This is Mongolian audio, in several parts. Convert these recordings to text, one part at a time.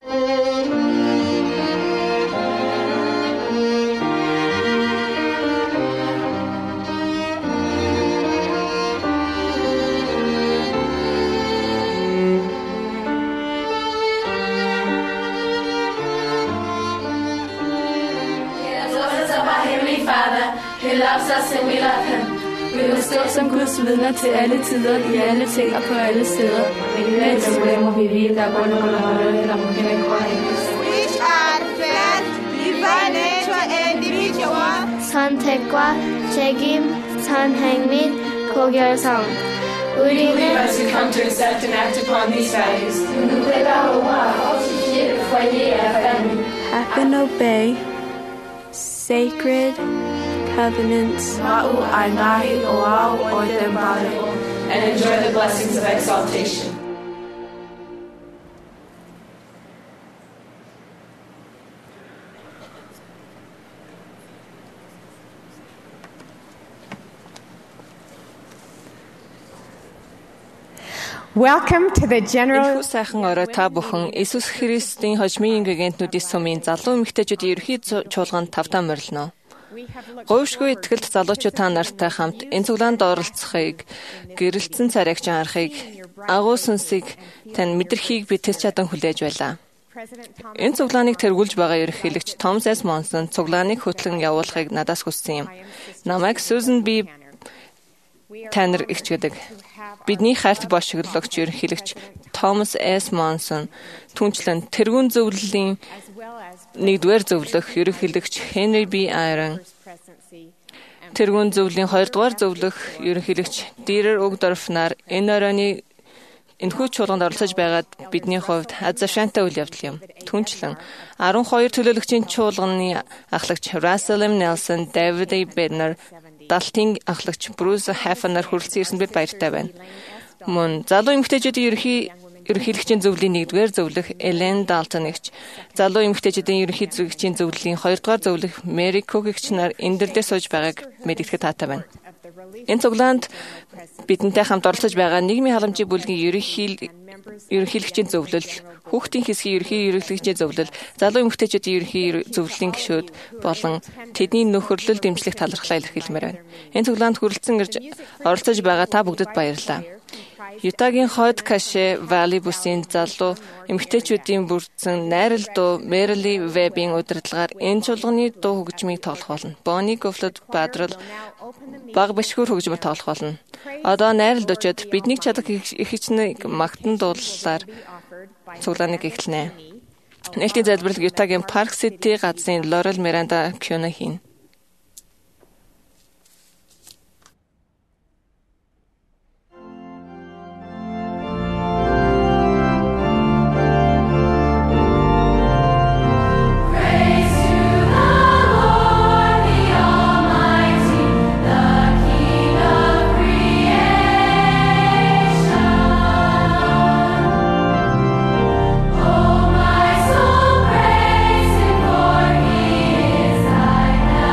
He loves us and we love him. Vi må stå som Guds vidner til alle tider, i alle ting og på alle steder. Which are felt, divine nature individual. 선택과 책임, 선행및 고결성. 우리는 as we come to accept and act upon these values. Have and obey sacred covenants and enjoy the blessings of exaltation. Welcome to the general. Энэхүү сайхан орой та бүхэн Иесус Христийн хожмын ингредиентнүүдийн сумын залуу эмэгтэйчүүдийн ерхий чуулганд тавтаа морилно. Говьшгүй итгэлт залуучууд та нартай хамт энэ цуглаанд оролцохыг, гэрэлтсэн царайгч анхаарахыг, агуу сүнсийг тань мэдрэхийг би тэс чадан хүлээж байлаа. Энэ цуглааныг тэргүүлж байгаа ерөнхийлөгч Томас С. Монсон цуглааныг хөтлөн явуулахыг надаас хүссэн юм. Намайг Сюзан B. Танер ихч гэдэг. Бидний хайрт бошиглогч ерөнхийлөгч Томас С. Монсон түнчлэн тэргүүн зөвлөлийн 1-р зөвлөх ерөнхийлөгч Henry B. Eyring, тэргүүн зөвлөлийн 2-р зөвлөх ерөнхийлөгч Dieter Uchtdorf нар энэ оройны энэхүү чуулганд оролцож байгаад бидний хувьд аз завшаантай үйл явдал юм. Түнчлэн 12 төлөөлөгчийн чуулганы ахлагч Russell M. Nelson, David A. Bednar, Далтын ахлагч Bruce Hafen нар хүрэлцэн ирсэн бид баяртай байна. Мөн залуу эмэгтэйчүүдийн ерөнхийлөгчийн зөвлөлийн 1-р зөвлөх Ellen Dalton гэгч, залуу эмэгтэйчүүдийн ерөнхий зөвлөгчийн зөвлөлийн 2-р зөвлөх Mary Cook гэгч нар энэ дэрлээ сууж байгааг мэдгэдэхэд таатай байна. Энэ цуглаанд бидэнтэй хамт оролцож байгаа нийгмийн халамжийн бүлгийн ерөнхийлөгчийн зөвлөл, хүүхдийн хэсгийн ерөнхийлөгчийн зөвлөл, залуу эмэгтэйчүүдийн ерөнхий зөвлөлийн гишүүд болон тэдний нөхөрлөл дэмжлэх талархлаа илэрхийлмээр байна. Энэ цуглаанд хүрэлцэн ирж оролцож байгаа та бүгдэд баярлалаа. Ютагийн Хойд Каше Valley бүсийн залуу эмэгтэйчүүдийн бүрдсэн найрал дуу Merrily Web-ийн удирдлагаар энэ чуулганы дуу хөгжмийг тоглох болно. Bonnie Goffled Badraл баг бишгүр хөгжмөөр тоглох болно. Одоо найрал дуучид бидний чадах их хичнээн магтан дуулалаар цуглааныг эхлэнэ. Нээлтийн залбирал Ютагийн Park City газрын Laurel Miranda Kiona хийн. Oh, my soul, praise Him, for He is thy help.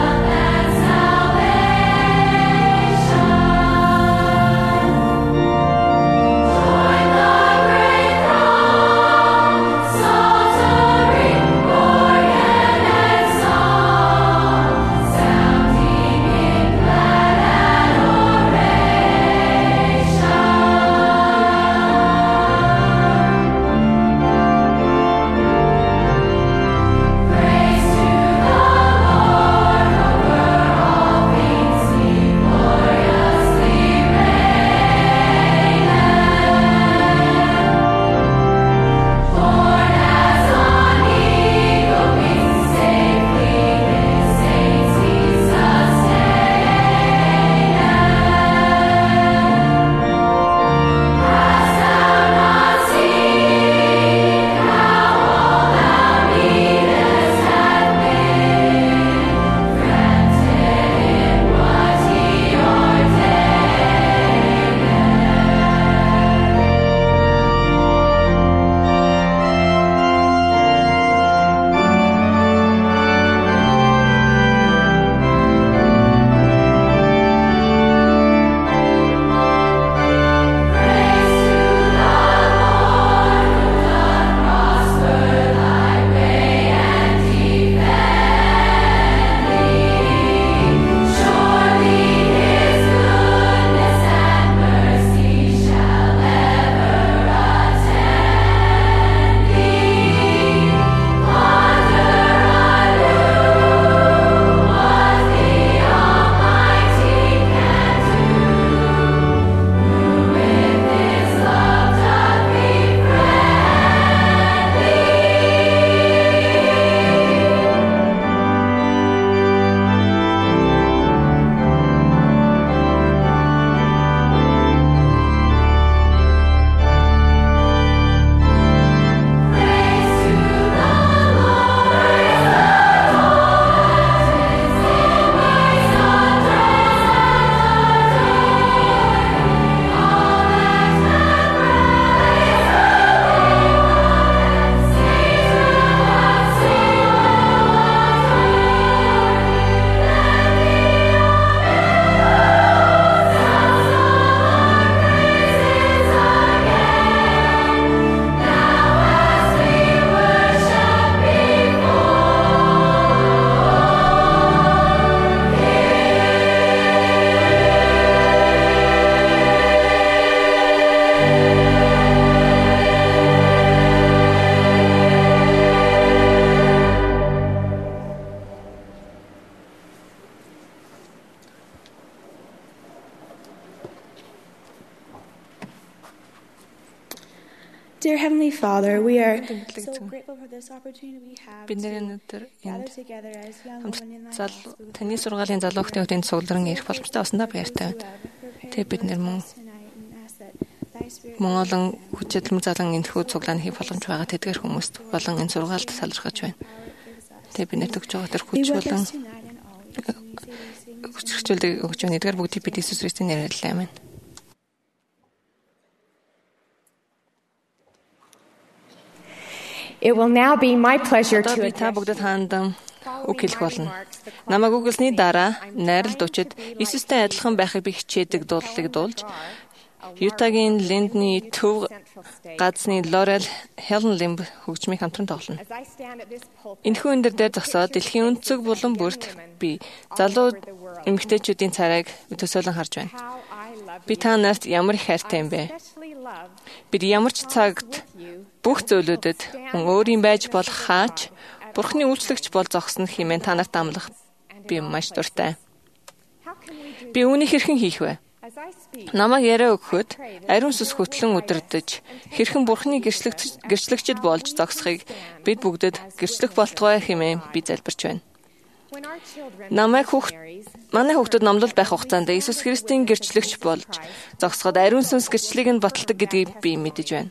Dear Heavenly Father, we are so grateful for this opportunity we have Бид өнөөдөр gather together as young women in thy house. таны сургаалын залуу хүүхдийн цугларн ирэх боломжтой болсондоо баяртай байна. Тэгээ бид нэр мөн олон хүчтэй залан энэхүү цуглааны хийх боломж байгаа тэдгээр хүмүүст болон энэ сургаалд салархаж байна. Тэгээ бид нэр төгж байгаа тэр хүч болон хүчрхийлдэг өгч байна. Эдгээр бүгдийг бид Иесус Христосийн нэрээр хэлээ. Амен. It will now be my pleasure to та бүгдэд хаандан үг хэлэх болно. Намайг үгэлсний дараа найрал дучид Иесустэй адилхан байхыг би хичээдэг дуулалыг дуулж Ютагийн Линдний төв газны Лорел Хелен Лимб хөгжмийг хамтран тоглоно. Энэхүү энэ дээр зогсоод дэлхийн өнцөг булан бүрт би залуу эмэгтэйчүүдийн царайг төсөөлөн харж байна. Би та нарт ямар их хайртай юм бэ? Бид ямар ч цагт бүх зөвлөдөд мөн өөрийн байж болох хаач Бурхны үйлчлэгч бол зогсно хэмээн та нарт амлах би маш дуртай. Би үүнийг хэрхэн хийх вэ? Намайг яриа өгөхөд ариун сүс хөтлөн удирдах хэрхэн Бурхны гэрчлэгчд болж зогсохыг бид бүгдэд гэрчлэх болтугай хэмээн би залбирч байна. Манай хүүхдүүд номлол байх хугацаанд Иесус Христийн гэрчлэгч болж зогсоход ариун сүнс гэрчлэгийг нь баталдаг гэдгийг би мэдэж байна.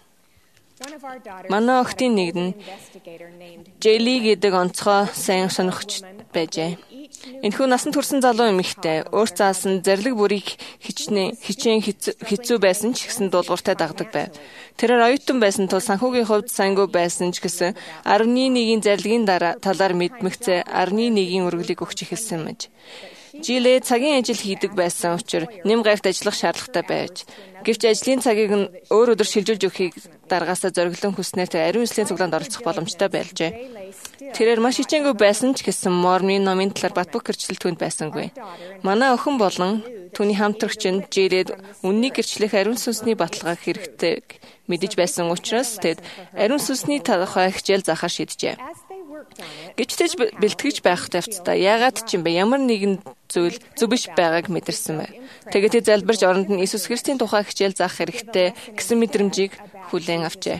Манай охтын нэг нь Жэли гэдэг онцгой сайн сонирхогч байжээ. Энэхүү насанд хүрсэн залуу эмэгтэй өөр заасан зэрлэг бүрийг хичээн хэцүү байсан ч гэсэн дуулууртай дагдаг байв. Тэрээр оюутан байсан тул санхүүгийн хувьд сангүй байсан ч гэсэн 11-ийн зарлагын талаар мэдмэгцээ 11-ийн үргэлгийг өгч эхэлсэн мэж. Жилээ цагийн ажил хийдэг байсан учраас нэм гайхт ажиллах шаардлагатай байж. Гэвч ажлын цагийг нь өөр өдөр шилжүүлж өгөхийг даргаасаа зориглон хүснээр тэр ариун сүнсийн цуглаанд оролцох боломжтой байлжээ. Тэрээр маш хичээнгүй байсан ч гэсэн Мормын номын талаар бат бөх гэрчлэл түүнд байсангүй. Манай охин болон түүний хамтрагч нь Жиред үннийг гэрчлэх ариун сүнсний баталгааг хэрэгтэй мэдэж байсан учраас тэд ариун сүнсний талхай хичээл заахаар шийджээ. Гэвч бэлтгэж байх тавцтай яагаад ч юм бэ ямар нэгэн зүйл зөв биш байгааг мэдэрсэн бай. Тэгээд тэр залбирч оронд нь Иесус Христийн тухай хичээл заах хэрэгтэй гэсэн мэдрэмжийг хүлээн авчээ.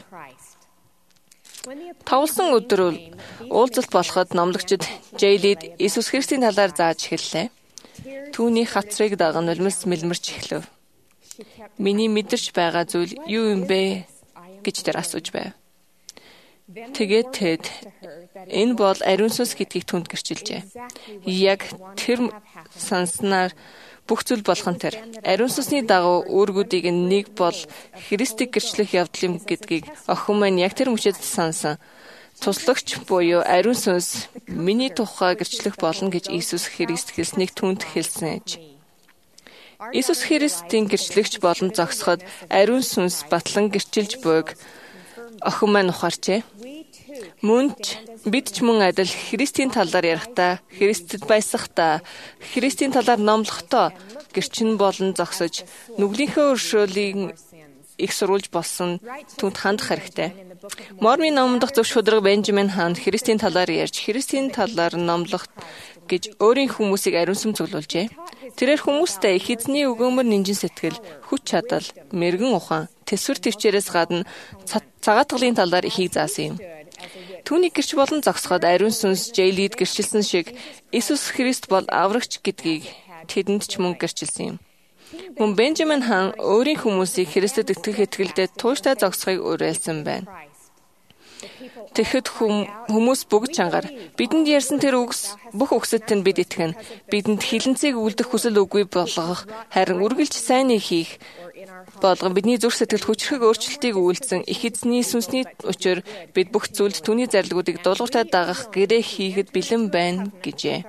Тавлсан өдөр уулзалт болоход номлогчид Жэйлид Иесус Христийн талаар зааж эхэллээ. Түүний хацрыг даган нулимс мэлмэрч эхлэв. Миний мэдэрч байгаа зүйл юу юм бэ гэж тэр асууж байв. Тэгээд тэд энэ бол ариун сүнс гэдгийг түнд гэрчилжээ. Яг тэр санснаар бүх зүйл болгон тэр ариун сүнсний дагуу үүргүүдийг нэг бол Христийг гэрчлэх явдал юм гэдгийг охин маань яг тэр мөчөд сансан. Туслагч буюу ариун сүнс миний тухай гэрчлэх болно гэж Иесус Христ хэлснийг түнд хэлсэн ээж. Иесус Христийн гэрчлэгч болон зогсоход ариун сүнс батлан гэрчилж буйг охин маань ухаарчээ. Мөнч бид ч мөн адил Христийн талаар ярихдаа, Христэд баясахдаа, Христийн талаар номлохдоо гэрчин болон зогсож, нүглийнхээ өршөөлийг их сурулж болсон түнд хандах хэрэгтэй. Мормын номон дахь зөв шударга Бенжамин хаан Христийн талаар ярьж, Христийн талаар номлох гэж өөрийн хүмүүсийг ариун сүм цуглуулжээ. Тэрээр хүмүүстэй их эзний өгөөмөр нинжин сэтгэл, хүч чадал, мэрэгэн ухаан, тэсвэр төвчээрээс гадна цагаатгалын талаар ихийг заасан юм. Түүний гэрч болон зогсоход ариун сүнс Жэйлид гэрчилсэн шиг Иесус Христ бол аврагч гэдгийг тэдэнд ч мөн гэрчилсэн юм. Мөн Бенжамин хаан өөрийн хүмүүсийг Христэд итгэх итгэлдээ тууштай зогсохыг уриалсан байна. Тэгэхэд хүмүүс бүгд чангаар бидэнд ярьсан тэр бүх үгсэд нь бид итгэнэ. Бидэнд хилэнцгийг үлдэх хүсэл үгүй болгох, харин үргэлж сайныг хийх болгон бидний зүрх сэтгэл хүчрхэг өөрчлөлтийг үйлдсэн их эзний сүнсний учир бид бүх зүйлд түүний зарилгуудыг дуулууртай дагах гэрээ хийхэд бэлэн байна гэжээ.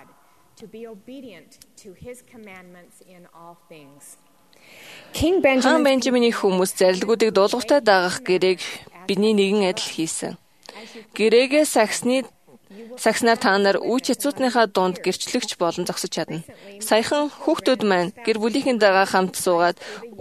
Хаан Бенжамины хүмүүс зарилгуудыг дуулууртай дагах гэрээг бидний нэгэн адил хийсэн. Гэрээгээ сагснаар та нар үуч хэцүүднийхаа дунд гэрчлэгч болон зогсож чадна. Саяхан хүүхдүүд маань гэр бүлийнхэн дагаа хамт суугаад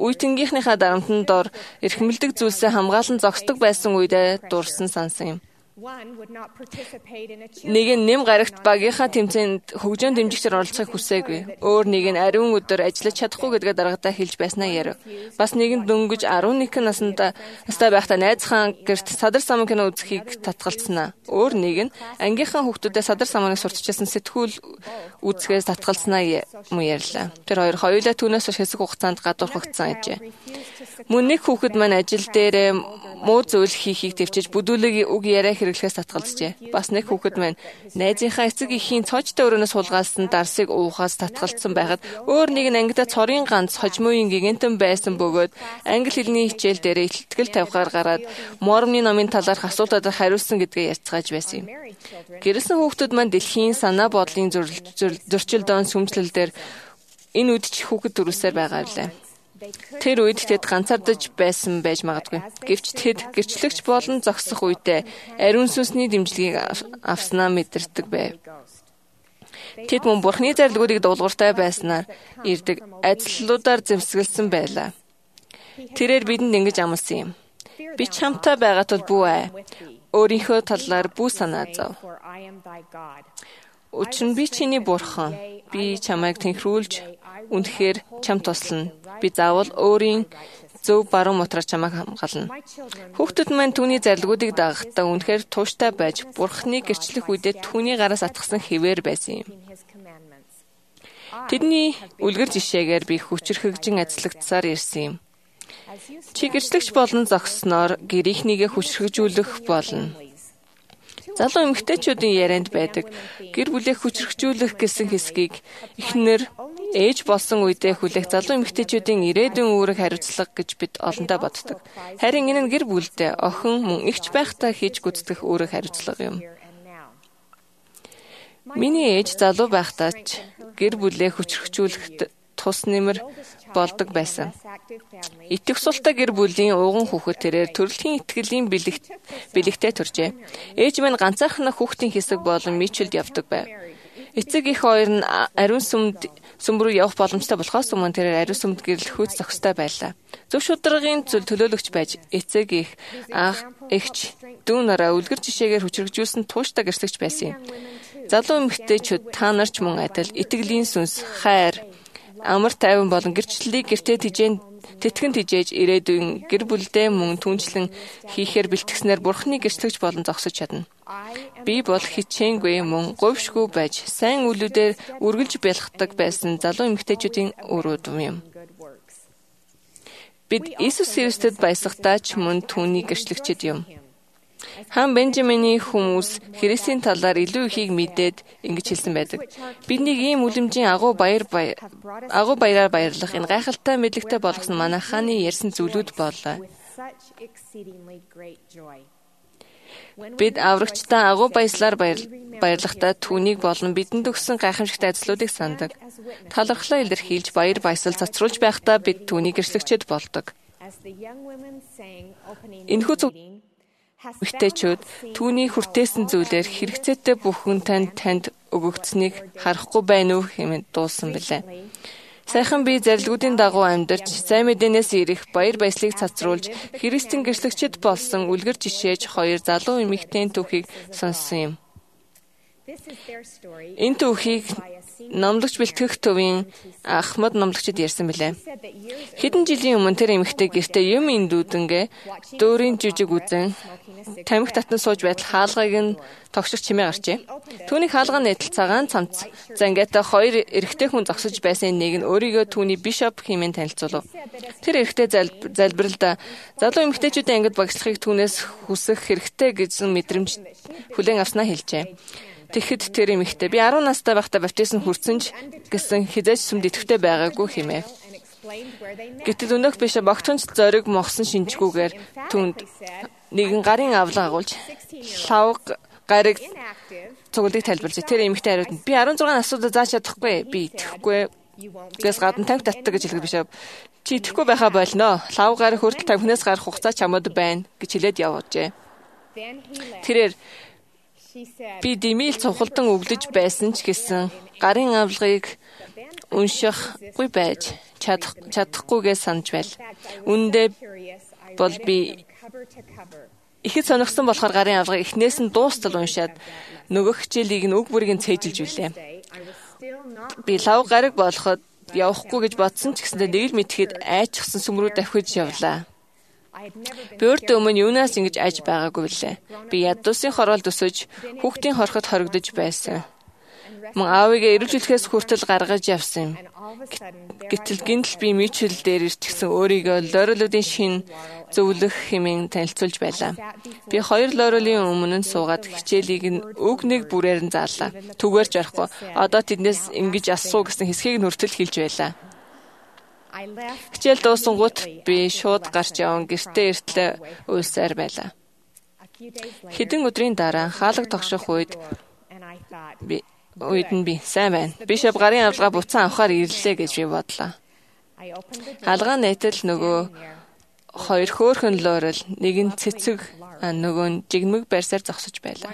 үетэнгийнхнийхаа дарамтанд дор эрхэмлдэг зүйлсээ хамгаалан зогсдог байсан үедээ дурсан сансан юм. Нэг нь нэм гарагт багийнхаа тэмцээнд хөгжөөн дэмжигчээр оролцохыг хүсээгүй. Өөр нэг нь ариун өдөр ажиллаж чадахгүй гэдгээ даргатай хэлж байснаа ярив. Бас нэг нь дөнгөж 11 настай байхдаа найз хаан гэрт садар саман кино үзэхийг татгалцснаа. Өөр нэг нь ангийнхаа хүүхдүүдэд садар саманыг сурталчилсан сэтгүүл үзэхээс татгалцснаа мөн ярьлаа. Тэр хоёр хоёулаа түүнээс хэсэг хугацаанд гадуурхагдсан ажээ. Мөн нэг хүүхэд маань ажил дээр муу зүйл хийхийг төвчж бүдүүлэг үг яриа хэрэглэхээс татгалзжээ. Бас нэг хүүхэд маань найзынхаа эцэг эхийн цоочтой өрөөнөөс суулгаалсан дарсыг уухаас татгалцсан байхад өөр нэг нь ангидаа цорын ганц хожмоогийн гигантэн байсан бөгөөд англи хэлний хичээл дээр ихтгэл тавихаар гараад Мормны номын талаарх асуултуудад хариулсан гэдгээ ярьцгааж байсан юм. Гэрэлсэн хүүхдүүд маань дэлхийн санаа бодлын зөрчилдөөн сүмжлэлээр энэ үед ч хүүхэд төрүүлсээр байгаа билээ. Тэр үед тэд ганцаардаж байсан байж магадгүй. Гэвч тэд гэрчлэгч болон зогсох үедээ ариун сүнсний дэмжлэгийг авснаа мэдэрдэг байв. Тэд мөн Бурхны зарлигуудыг дуулууртай байснаар ирдэг ажлуудаар зэмсгэлсэн байлаа. Тэрээр бидэнд ингэж амласан юм. Би чамтай байгаа тул бүү ээ. Өөрийнхөө талаар бүү санаа зов. Учир нь би чиний бурхан. Би чамайг тэнхрүүлж үнэхээр чам туслана. Би заавал өөрийн зөв баруун мотроор чамайг хамгаална. Хүүхдүүд маань түүний зарлигуудыг дагахтаа үнэхээр тууштай байж Бурхны гэрчлэх үедээ түүний гараас атгсан хэвээр байсан юм. Тэдний үлгэр жишээгээр би хүчрхэгжин ажиллагдсаар ирсэн юм. Чи гэрчлэгч болон зогсноор гэрийнхнийгээ хүчрхэгжүүлэх болно. Залуу эмэгтэйчүүдийн ярианд байдаг гэр бүлээ хүчрхэгжүүлэх гэсэн хэсгийг эхнэр ээж болсон үедээ хүлээх залуу эмэгтэйчүүдийн ирээдүйн үүрэг хариуцлага гэж бид олондоо боддог. Харин энэ нь гэр бүлдээ охин мөн эгч байхдаа хийж гүйцэтгэх үүрэг хариуцлага юм. Миний ээж залуу байхдаа ч гэр бүлээ хүчрхэгжүүлэхэд тус нэмэр болдог байсан. Итгэх султай гэр бүлийн ууган хүүхэд тэрээр төрөлхийн итгэлийн бэлэгтэй төржээ. Ээж минь ганцаархнаа хүүхдийн хэсэг болон мичэлд явдаг байв. Эцэг их хоёр нь ариун сүм рүү явах боломжтой болохоос өмнө тэрээр ариун сүмд гэрлэхүйц зохистой байлаа. Зөв шударгын төлөөлөгч байж эцэг их ах эгч дүү нараа үлгэр жишээгээр хүчрхэгжүүлсэн тууштай гэрчлэгч байсан юм. Залуу эмэгтэйчүүд та нар ч мөн адил итгэлийн сүнс, хайр, амар тайван болон гэрчлэлийг гэртээ тэтгэн тижээж ирээдүйн гэр бүлдээ мөн түнчлэн хийхээр бэлтгэснээр Бурхны гэрчлэгч болон зогсож чадна. Би бол хичээнгүй мөн говьшгүй байж сайн үлүүдээр үргэлж бэлхдэг байсан залуу эмэгтэйчүүдийн өрөөд юм. Бид Иесус Христэд баясгахдаа ч мөн түүний гэрчлэгчид юм. Хаан Бенжамины хүмүүс Христийн талаар илүү ихийг мэдээд ингэж хэлсэн байдаг. Биднийг ийм үлэмжийн агуу баяраар баярлах энэ гайхалтай мэдлэгтэй болгосон манай хааны ярьсан зүйлүүд боллоо. Бид аврагчдаа агуу баяслаар баярлахдаа түүнийг болон бидэнд өгсөн гайхамшигтай ажлуудыг сандаг. Талархлаа илэрхийлж баяр баясгал цацруулж байхдаа бид түүний гэрчлэгчид болдог. Энэхүү эмэгтэйчүүд түүний хүртээсэн зүйлээр хэрэгцээтэй бүхэн танд өгөгдсөнийг харахгүй байна уу хэмээн дуулсан билээ. Сайхан би зарилгуудын дагуу амьдарч, сайн мэдээнээс ирэх баяр баясгалыг цацруулж, Христийн гэрчлэгчид болсон үлгэр жишээж хоёр залуу эмэгтэйн түүхийг сонссон юм. Энэ түүхийг номлогч бэлтгэх төвийн Ахмад номлогчид ярьсан билээ. Хэдэн жилийн өмнө тэр эмэгтэй гэртээ юм индүүдэнгээ дөөрийн жижиг үзэн тамхи татан сууж байтал хаалгыг нь тогших чимээ гарчээ. Түүний хаалгаа нэтэл цагаан цамц зангаатай хоёр эрэгтэй хүн зогсож байсан нэг нь өөрийгөө түүний бишоп хэмээн танилцуулав. Тэр эрэгтэй залбиралда залуу эмэгтэйчүүдийн ангид багшлахыг түүнээс хүсэх хэрэгтэй гэсэн мэдрэмж хүлээн авснаа хэлжээ. Тэгэхэд тэр эмэгтэй би 10 настай байхдаа баптизм хүрсэн ч гэсэн хизээч сүмд идэвхтэй байгаагүй хэмэв. Гэтэл өнөөх бишоп огтхонч зориг мохсон шинжгүүгээр түүнд нэгэн гарын авлага агуулж лав гарыг цуглыг тайлбарлаж тэр эмэгтэй хариуд би 16 насуудаа зааж чадахгүй би итгэхгүй гэс гадна тамхи татдаг гэж хэлэх бишоп чи итгэхгүй байхаа болно лав гар хүртэл тамхинаас гарах хугацаа чамд байна гэж хэлээд явуулжээ. Тэрээр би димил цухалдан өглөж байсан ч гэсэн гарын авлагыг уншихгүй байж чадахгүйгээ санаж байл. Үүндээ бол би Ихэд сонирхсан болохоор гарын авалгыг эхнээс нь дуустал уншаад нөгөөх хичээлийг нь үг бүрийг нь цээжилж билээ. Би лав гараг болоход явахгүй гэж бодсон ч гэсэндээ нэг л мэдхэд айчсан сүм рүү давхиж явлаа. Би өөртөө өмнө юунаас ингэж айж байгаагүй билээ. Би ядуусын хороолд өсөж хүүхдийн хорхот хоригдож байсан. Мөн аавыгаа эрүүлжүүлэхээс хүртэл гаргаж явсан юм. Гэтэл гинтл би мичл дээр ирчихсэн өөрийгөө лорелуудын шин зөвлөх хэмээн танилцуулж байлаа. Би 2 лорелийн өмнө нь суугаад хичээлийг нь үг нэг бүрээр нь заалаа. Түгээрч орохгүй. Одоо тэднээс ингэж асуу гэсэн хэсгийг нь хүртэл хэлж байлаа. Хичээл дуусангууд би шууд гарч яван гэртээ иртлээ уйлсаар байлаа. Хэдэн өдрийн дараа хаалга тогших үед би сайн байна. Бишоп гарын авалгаа буцаан авахар ирлээ гэж би бодлоо. Хаалгаа найтал нөгөө 2 хөөрхөн лорел, нэг нь цэцэг, нөгөө нь жигмэг байрсаар зогсож байлаа.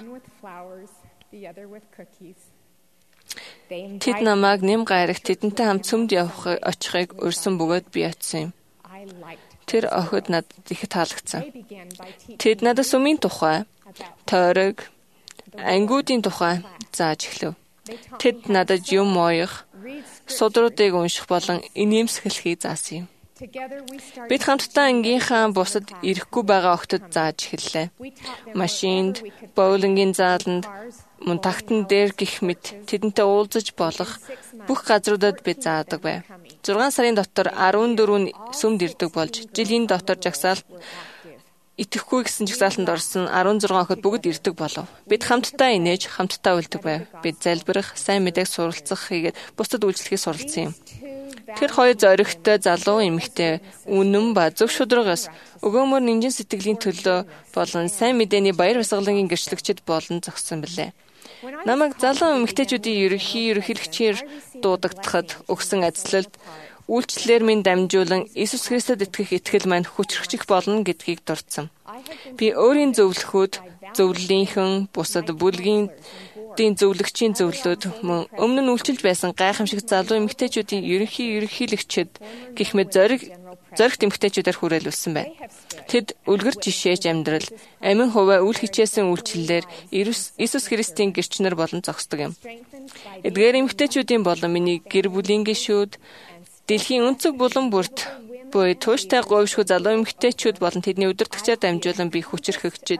Тэд намайг нэм гайрах тэдэнтэй хамт цөмд очихыг урьсан бөгөөд би очив юм. Тэр охид надад ихэд таалагдсан. Тэд надад сүмийн тухай, тойрог, ангиудын тухай зааж эхлэв. Тэд надад юм оёх, судруудыг унших болон инээмсэглэхийг заасан юм. Бид хамтдаа ангийнхаа бусад ирэхгүй байгаа охтод зааж эхэллээ. Машинд, боулингийн зааланд, мөн тагтан дээр гих мэт тэдэнтэй уулзаж болох бүх газруудад бид заадаг байв. 6 сарын дотор 14 сүмд ирдэг болж, жилийн дотор жагсаалт итгэхгүй гэсэн жагсаалтанд орсон 16 охид бүгд ирдэг болов. Бид хамтдаа инээж, хамтдаа үлддэг байв. Бид залбирах, сайн мэдээг суралцах хийгээд бусдад үйлчлэхийг суралцсан юм. Тэр 2 зоригтой залуу эмэгтэй үнэн ба зөв шударгаас өгөөмөр нинжин сэтгэлийн төлөө болон сайн мэдээний баяр баясгалангийн гэрчлэгчд болон зогссон билээ. Намайг залуу эмэгтэйчүүдийн ерөнхийлөгчээр дуудагдахад өгсөн ажлалд үйлчлэлээр минь дамжуулан Иесус Христэд итгэх итгэл маань хүчрхчих болно гэдгийг дурдсан. Би өөрийн зөвлөхүүд, зөвлөлийнхэн, бусад бүлгийн зөвлөгчийн зөвлөлүүд мөн өмнө нь үйлчилж байсан гайхамшиг залуу эмэгтэйчүүдийн ерөнхийлөгчд гэх мэт зоригт эмэгтэйчүүдээр хүрээлүүлсэн байна. Тэд үлгэр жишээж амьдрал, амин хуваа үл хичээсэн үйлчлэлээр Иесус Христийн гэрчнэр болон зогсдог юм. Эдгээр эмэгтэйчүүдийн болон миний гэр бүлийн гишүүд дэлхийн өнцөг булан бүрт буй тууштай говьшгүй залуу эмэгтэйчүүд болон тэдний удирдагчаар дамжуулан би хүчрхэгжиж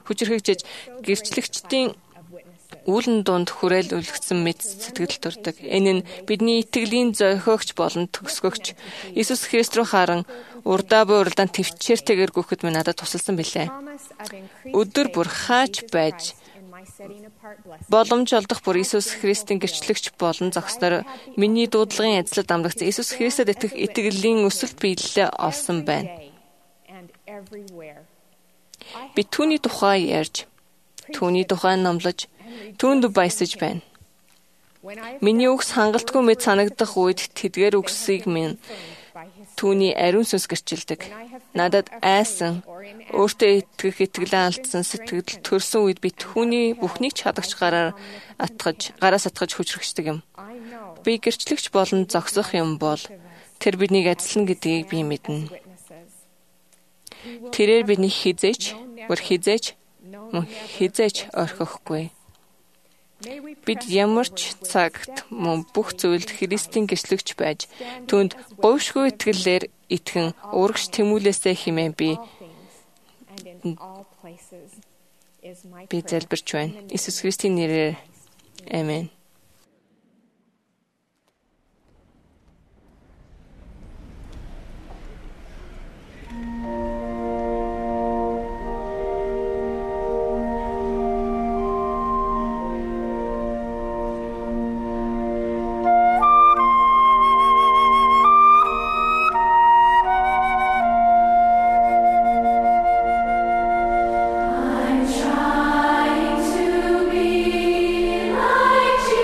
гэрчлэгчдийн үүлэн дунд хүрээлүүлэгдсэн мэд сэтгэл төрдөг. Энэ нь бидний итгэлийн зохиогч болон төгсгөгч Иесус Христ рүү харан урдаа буй уралдаан төвчээртэйгээр гүхэд минь надад тусалсан билээ. Өдөр бүр хаач байж боломж олдох бүр Иесус Христийн гэрчлэгч болон зогсноор миний дуудлагын ажлад амлагдсан Иесус Христэд итгэх итгэлийн өсөлт биелэлээ олсон байна. Би түүний тухай ярьж, түүний тухай номлож, түүнд баясаж байна. Миний үгс хангалтгүй мэд санагдах үед тэдгээр үгсийг минь түүний ариун сүнс гэрчилдэг. Надад айсан, өөртөө итгэх итгэлээ алдсан сэтгэл төрсөн үед би түүний бүхнийг чадагч гараас атгаж хүчрхэгчдэг юм. Би гэрчлэгч болон зогсох юм бол тэр биднийг ажиллана гэдгийг би мэднэ. Тэрээр бидний хизээч орхихгүй. Бид ямар ч цагт мөн бүх зүйлд Христийн гэрчлэгч байж түүнд говьшгүй итгэлээр итгэн урагш тэмүүлээсэй хэмээн би залбирч байна. Иесус Христийн нэрээр амен. Trying to be like Jesus.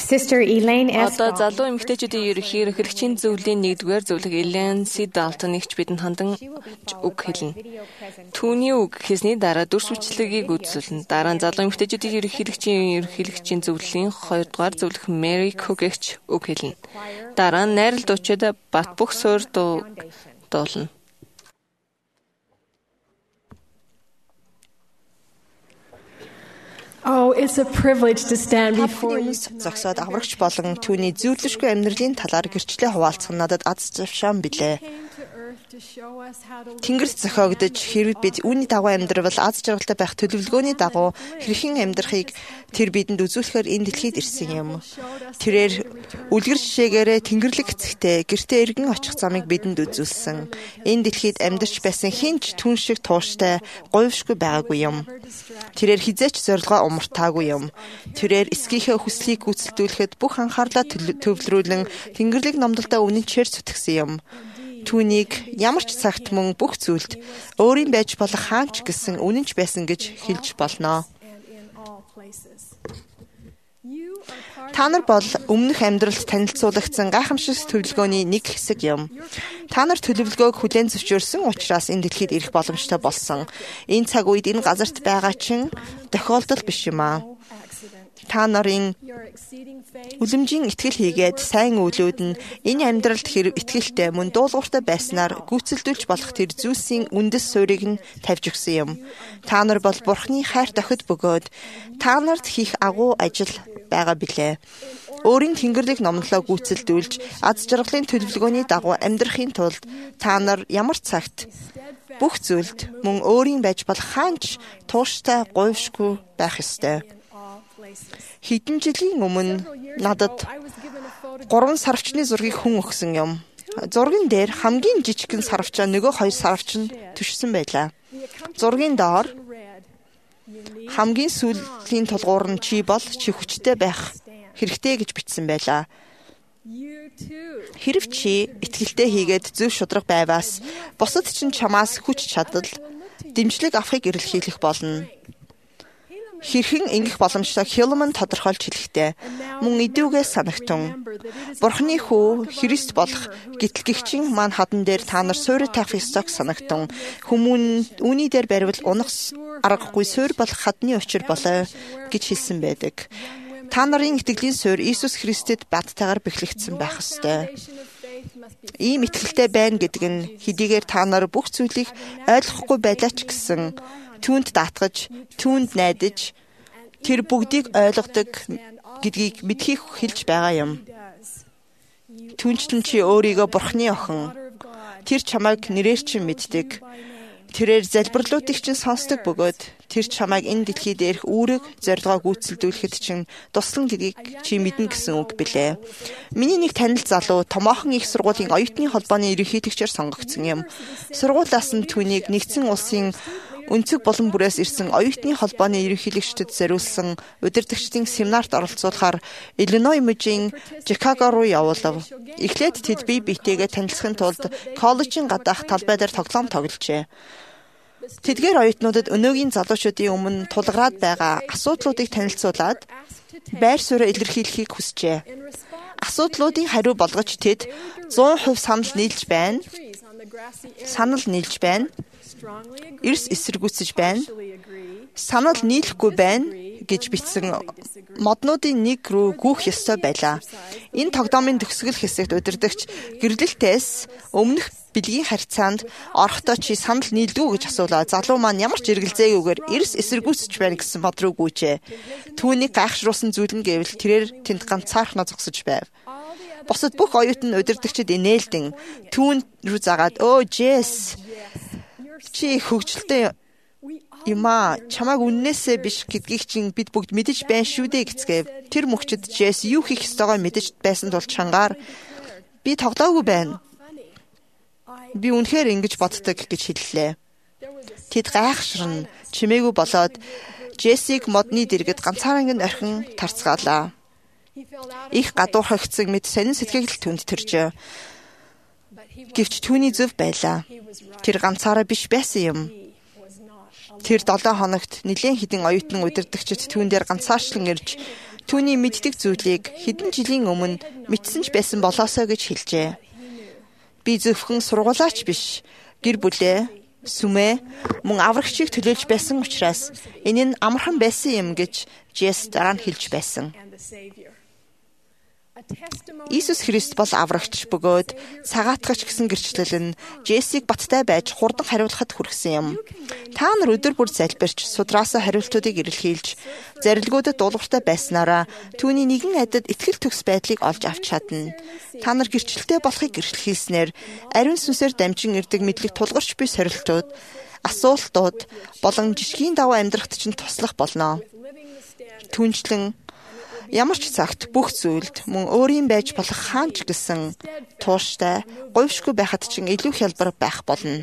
Sister Elaine S. Одоо залуу эмэгтэйчүүдийн ерөнхий эрхлэгчийн зөвлөлийн 1-р зөвлөг Elaine C. Dalton-ыг бидэнд хандан үг хэлнэ. Түүний үг хэлсний дараа дүрс бичлэгийг үзүүлнэ. Дараа нь залуу эмэгтэйчүүдийн ерөнхийлөгчийн зөвлөлийн 2-р зөвлөх Mary Cook-эгч үг хэлнэ. Дараа нь найрал дуучид бат бөх суурь дуулна. Oh, it's a privilege to stand before you. Зогсоод аврагч болон түүний зүйрлэшгүй амьдралын талаар гэрчлээ хуваалцах нь надад аз жаргал билээ. Тэнгэрт зохиогдож хэрэг бид үүний дагуу амьдрал аз жаргалтай байх төлөвлөгөөний дагуу хэрхэн амьдрахыг тэр бидэнд үзүүлэхээр энэ дэлхийд ирсэн юм. Тэрээр үлгэр жишээгээрээ Тэнгэрлэг эцэгтэй гэртээ эргэн очих замыг бидэнд үзүүлсэн. Энэ дэлхийд амьдарч байсан хинч түн шиг тууштай говьшгүй байгаагүй юм. Тэрээр хизээч зорилгоо умартаагүй юм. Тэрээр эсгийнхээ хүслийг гүйцэлдүүлэхэд бүх анхаарлаа төвлөрүүлэн Тэнгэрлэг номдолтой үнэнчээр зүтгэсэн юм. Түүнийг ямар ч цагт мөн бүх зүйлд өөрийн байж болох хаанч гэсэн үнэнч байсан гэж хэлж болно. Та нар бол өмнөх амьдралд танилцуулагдсан гайхамшигт төлөвлөгөөний нэг хэсэг юм. Та нар төлөвлөгөөг хүлээн зөвшөөрсөн учраас энэ дэлхийд ирэх боломжтой болсон. Энэ цаг үед энэ газарт байгаа чинь тохиолдол биш юм аа. Та нарын үлэмжийн итгэл хийгээд сайн үйлүүд нь энэ амьдралд хэрэг итгэлтэй мөн дуулууртай байснаар гүйцэлдүүлж болох тэр зүйлсийн үндэс суурийг нь тавьж өгсөн юм. Та нар бол Бурхны хайр дохид бөгөөд та нарт хийх агуу ажил байгаа билээ. Өөрийн Тэнгэрлэг номлолоо гүйцэлдүүлж аз жаргалын төлөвлөгөөний дагуу амьдрахын тулд та нар ямар цагт бүх зүйлд мөн өөрийн байж болох хаанч тууштай говьшгүй байх ёстой. Хэдэн жилийн өмнө надад 3 сарвчны зургийг хүн өгсөн юм. Зурган дээр хамгийн жижигхэн сарвчаа нөгөө 2 сарвч нь түшсэн байлаа. Зургийн доор хамгийн сүүлийн тулгуур нь чи бол чи хүчтэй байх хэрэгтэй гэж бичсэн байлаа. Хэрв чи итгэлтэй хийгээд зөв шударга байваас бусад чинь чамаас хүч чадал, дэмжлэг авахыг эрэлхийлэх болно. Хэрхэн ингэх боломжтой Хилман тодорхойлж хэлэхдээ мөн идүүгээ санагтун. Бурхны хүү Христ болох гитлэгчийн маань хадан дээр та нар суурь тавих ёстойг санагтун. Хүмүүн үүний дээр баривал унах аргагүй суурь болох хадны учир болоо гэж хэлсэн байдаг. Та нарын итгэлийн суурь Иесус Христэд баттайгаар бэхлэгдсэн байх ёстой. Ийм итгэлтэй байна гэдэг нь хэдийгээр та нар бүх зүйлийг ойлгохгүй байлаа ч гэсэн түүнд даатгаж, түүнд найдаж, тэр бүгдийг ойлгодог гэдгийг мэдхийг хэлж байгаа юм. Түүнчлэн чи өөрийгөө Бурхны охин. Тэр чамайг нэрээр чинь мэддэг. Тэрээр залбирлуудыг чинь сонсдог бөгөөд тэр чамайг энэ дэлхий дээрх үүрэг зорилгоо гүйцэлдүүлэхэд чинь туслан гэдгийг чи мэднэ гэсэн үг билээ. Миний нэг танил залуу томоохон их сургуулийн оюутны холбооны ерөнхийлөгчөөр сонгогдсон юм. Сургуулиас нь түүнийг нэгдсэн улсын өнцөг болон бүрээс ирсэн оюутны холбооны ерөнхийлөгчдөд зориулсан удирдагчдын семинарт оролцуулахаар Иллиной мужийн Чикаго руу явуулав. Эхлээд тэд бие биетэйгээ танилцахын тулд коллежийн гадаах талбай дээр тоглоом тогложээ. Тэдгээр оюутнуудад өнөөгийн залуучуудын өмнө тулгараад байгаа асуудлуудыг танилцуулаад байр сууриа илэрхийлэхийг хүсжээ. Асуудлуудын хариу болгож тэд 100% санал нийлж байна. Эрс эсэргүүцэж байна. Санал нийлэхгүй байна гэж бичсэн моднуудын нэг рүү гүйх ёстой байлаа. Энэ тогтоомын төгсгөл хэсэгт удирдагч гэрлэлтээс өмнөх бэлгийн харьцаанд орохдоо чи санал нийлдэггүй гэж асуулаа. Залуу маань ямар ч эргэлзээгүйгээр эрс эсэргүүцэж байна гэсэн мод руу гүйжээ. Түүнийг гайхшруулсан зүйл нь гэвэл тэрээр тэнд ганцаархнаа зогсож байв. Бусад бүх оюутан удирдагчид инээлдэн түүн рүү загаад "Өө Джесс, чи хөгжилтэй юм аа. Чамайг үннээсээ биш гэдгийг чинь бид бүгд мэдэж байна шүү дээ" гэцгээв. Тэр мөчөд Джесс юу хийх ёстойгоо мэдэж байсан тул чангаар "Би тоглоогүй байна. Би үнэхээр ингэж боддог" гэж хэллээ. Тэд гайхширн чимээгүй болоод Джессиг модны дэргэд ганцаараа орхин тарцгаалаа. Их гадуурхагдсан мэд сонин сэтгэл түнд төржээ. Гэвч түүний зөв байлаа. Тэр ганцаараа биш байсан юм. Тэр 7 хоногт нэлээд хэдэн оюутан удирдагчид түүн дээр ганцаарчлан ирж Түүний мэддэг зүйлийг хэдэн жилийн өмнө мэдсэн ч байсан болоосоо гэж хэлжээ. Би зөвхөн сургуулаач биш, гэр бүлээ, сүмээ, мөн аврагчийг төлөөлж байсан учраас энэ нь амархан байсан юм гэж Жес дараа нь хэлж байсан. Иесус Христ бол аврагч бөгөөд цагаатгач гэсэн гэрчлэл нь Жесийг баттай байж хурдан хариулахад хүргэсэн юм. Та нар өдөр бүр залбирч судраасаа хариултуудыг эрэлхийлж зарилгуудад дуулууртай байснараа түүний нэгэн адид итгэл төгс байдлыг олж авч чадна. Та нар гэрчлэлтэй болохыг эрэлхийлснээр ариун сүнсээр дамжин ирдэг мэдлэг тулгарч буй сорилтууд, асуултууд болон жижигхэн даваа амьдрахад чинь туслах болно. Түүнчлэн ямар ч цагт бүх зүйлд мөн өөрийн байж болох хаанч гэсэн тууштай, говьшгүй байхад чинь илүү хялбар байх болно.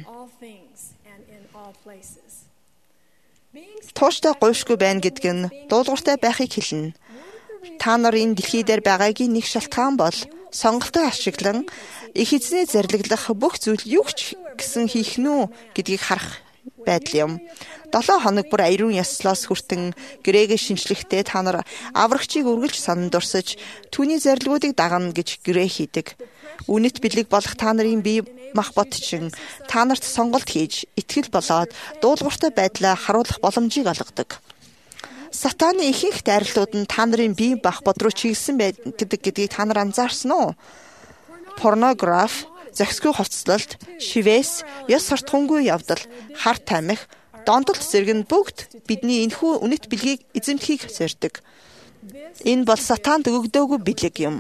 Тууштай говьшгүй байна гэдг нь дуулууртай байхыг хэлнэ. Та нар энэ дэлхий дээр байгаагийн нэг шалтгаан бол сонголтоо ашиглан их эзний зарлаглах бүх зүйл юу ч гэсэн хийх нү гэдгийг харах байдал юм. 7 хоног бүр аюун яслаас хүртэн гэрээгээ шинжлэхдээ та нар аврагчийг үргэлж санан дурсаж түүний зарилгуудыг дагна гэж гэрээ хийдэг. Үнэт бэлэг болох та нарын бие махбод чинь та нарт сонголт хийж итгэл болоод дуулууртай байдлаа харуулах боломжийг олгодог. Сатаны ихэнх дайралтууд нь та нарын бие махбод руу чиглэсэн гэдгийг та нар анзаарсан уу? Порнографи, зохисгүй хувцлалт, шивээс, ёс суртахуунгүй явдал, хар тамхи, дондолт зэрэг нь бүгд бидний энэхүү үнэт бэлгийг эзэмдхийг зорьдог. Энэ бол сатаанд өгөгдөөгүй бэлэг юм.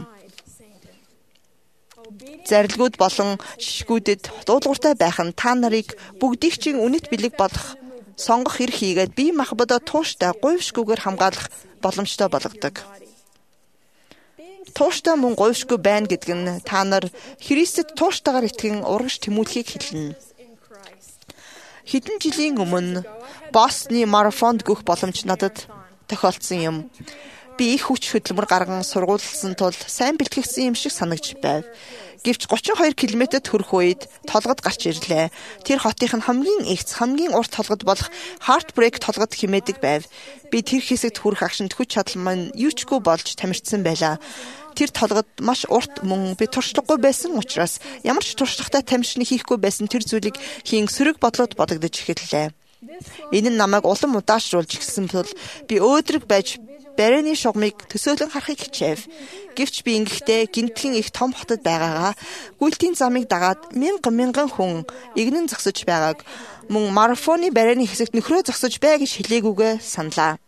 Зарилгууд болон шишгүүдэд дуулууртай байх нь та нарыг бүгдийг чинь үнэт бэлэг болох сонгох эрх хийгээд бие махбодоо тууштай, говьшгүйгээр хамгаалах боломжтой болгодог. Тууштай мөн говьшгүй байна гэдэг нь та нар Христэд тууштайгаар итгэн урагш тэмүүлэхийг хэлнэ. Хэдэн жилийн өмнө Бостны марафонд гүйх боломж надад тохиолдсон юм. Би их хүч хөдөлмөр гарган сургуулсан тул сайн бэлтгэгдсэн юм шиг санагдж байв. Гэвч 32 км-д хүрэх үед толгод гарч ирлээ. Тэр хотын хамгийн эгц, хамгийн урт толгод болох Heartbreak толгод хэмээдэг байв. Би тэр хэсэгт хүрэх агшинд хүч чадал маань юучгүй болж тамирчсан байлаа. Тэр толгод маш урт мөн би туршлагагүй байсан учраас ямар ч туршлагатай тамирчны хийхгүй байсан тэр зүйлийг хийн сөрөг бодлоод бодогдож эхэллээ. Энэ нь намайг улам удаашруулж гисэн тул би өөдрөг байж барины шугамыг төсөөлөн харахыг хичээв. Гэвч би ингэхдээ гинтхэн их том хотод байгаагаа гүйлтийн замыг дагаад мянган хүн игнэн зогсож байгааг мөн марафоны барины хэсэгт нөхрөө зогсож бай гэж хэлээгүйгээ саналаа.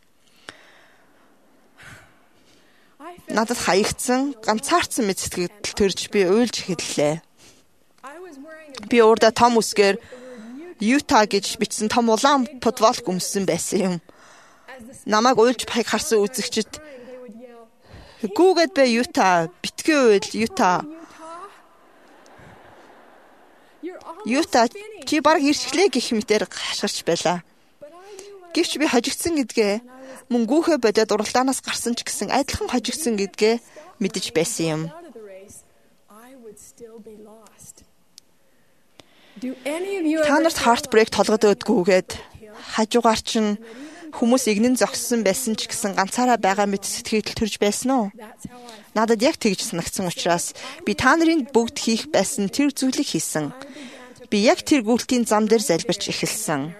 Надад хаягдсан, ганцаардсан мэт сэтгэл төрж би уйлж эхэллээ. Би урдаа том үсгээр Юта гэж бичсэн том улаан футболк өмссөн байсан юм. Намайг уйлж байхыг харсан үзэгчид "Гүүгээд бай Юта, битгий уйл Юта. Юта чи баг иршглээ" гэх мэтээр хашгирч байлаа. Гэвч би хожигдсан гэдгээ мөн гүүхээ бодоод уралдаанаас гарсан ч гэсэн адилхан хожигдсан гэдгээ мэдэж байсан юм. Та нарт Heartbreak толгод өөдгүүгээд хажуугаар чинь хүмүүс игнэн зогссон байсан ч гэсэн ганцаараа байгаа мэт сэтгэл төрж байсан уу? Надад яг тэгж санагдсан учраас би та нарын бүгд хийх байсан тэр зүйлийг хийсэн. Би яг тэр гүйлтийн зам дээр залбирч эхэлсэн.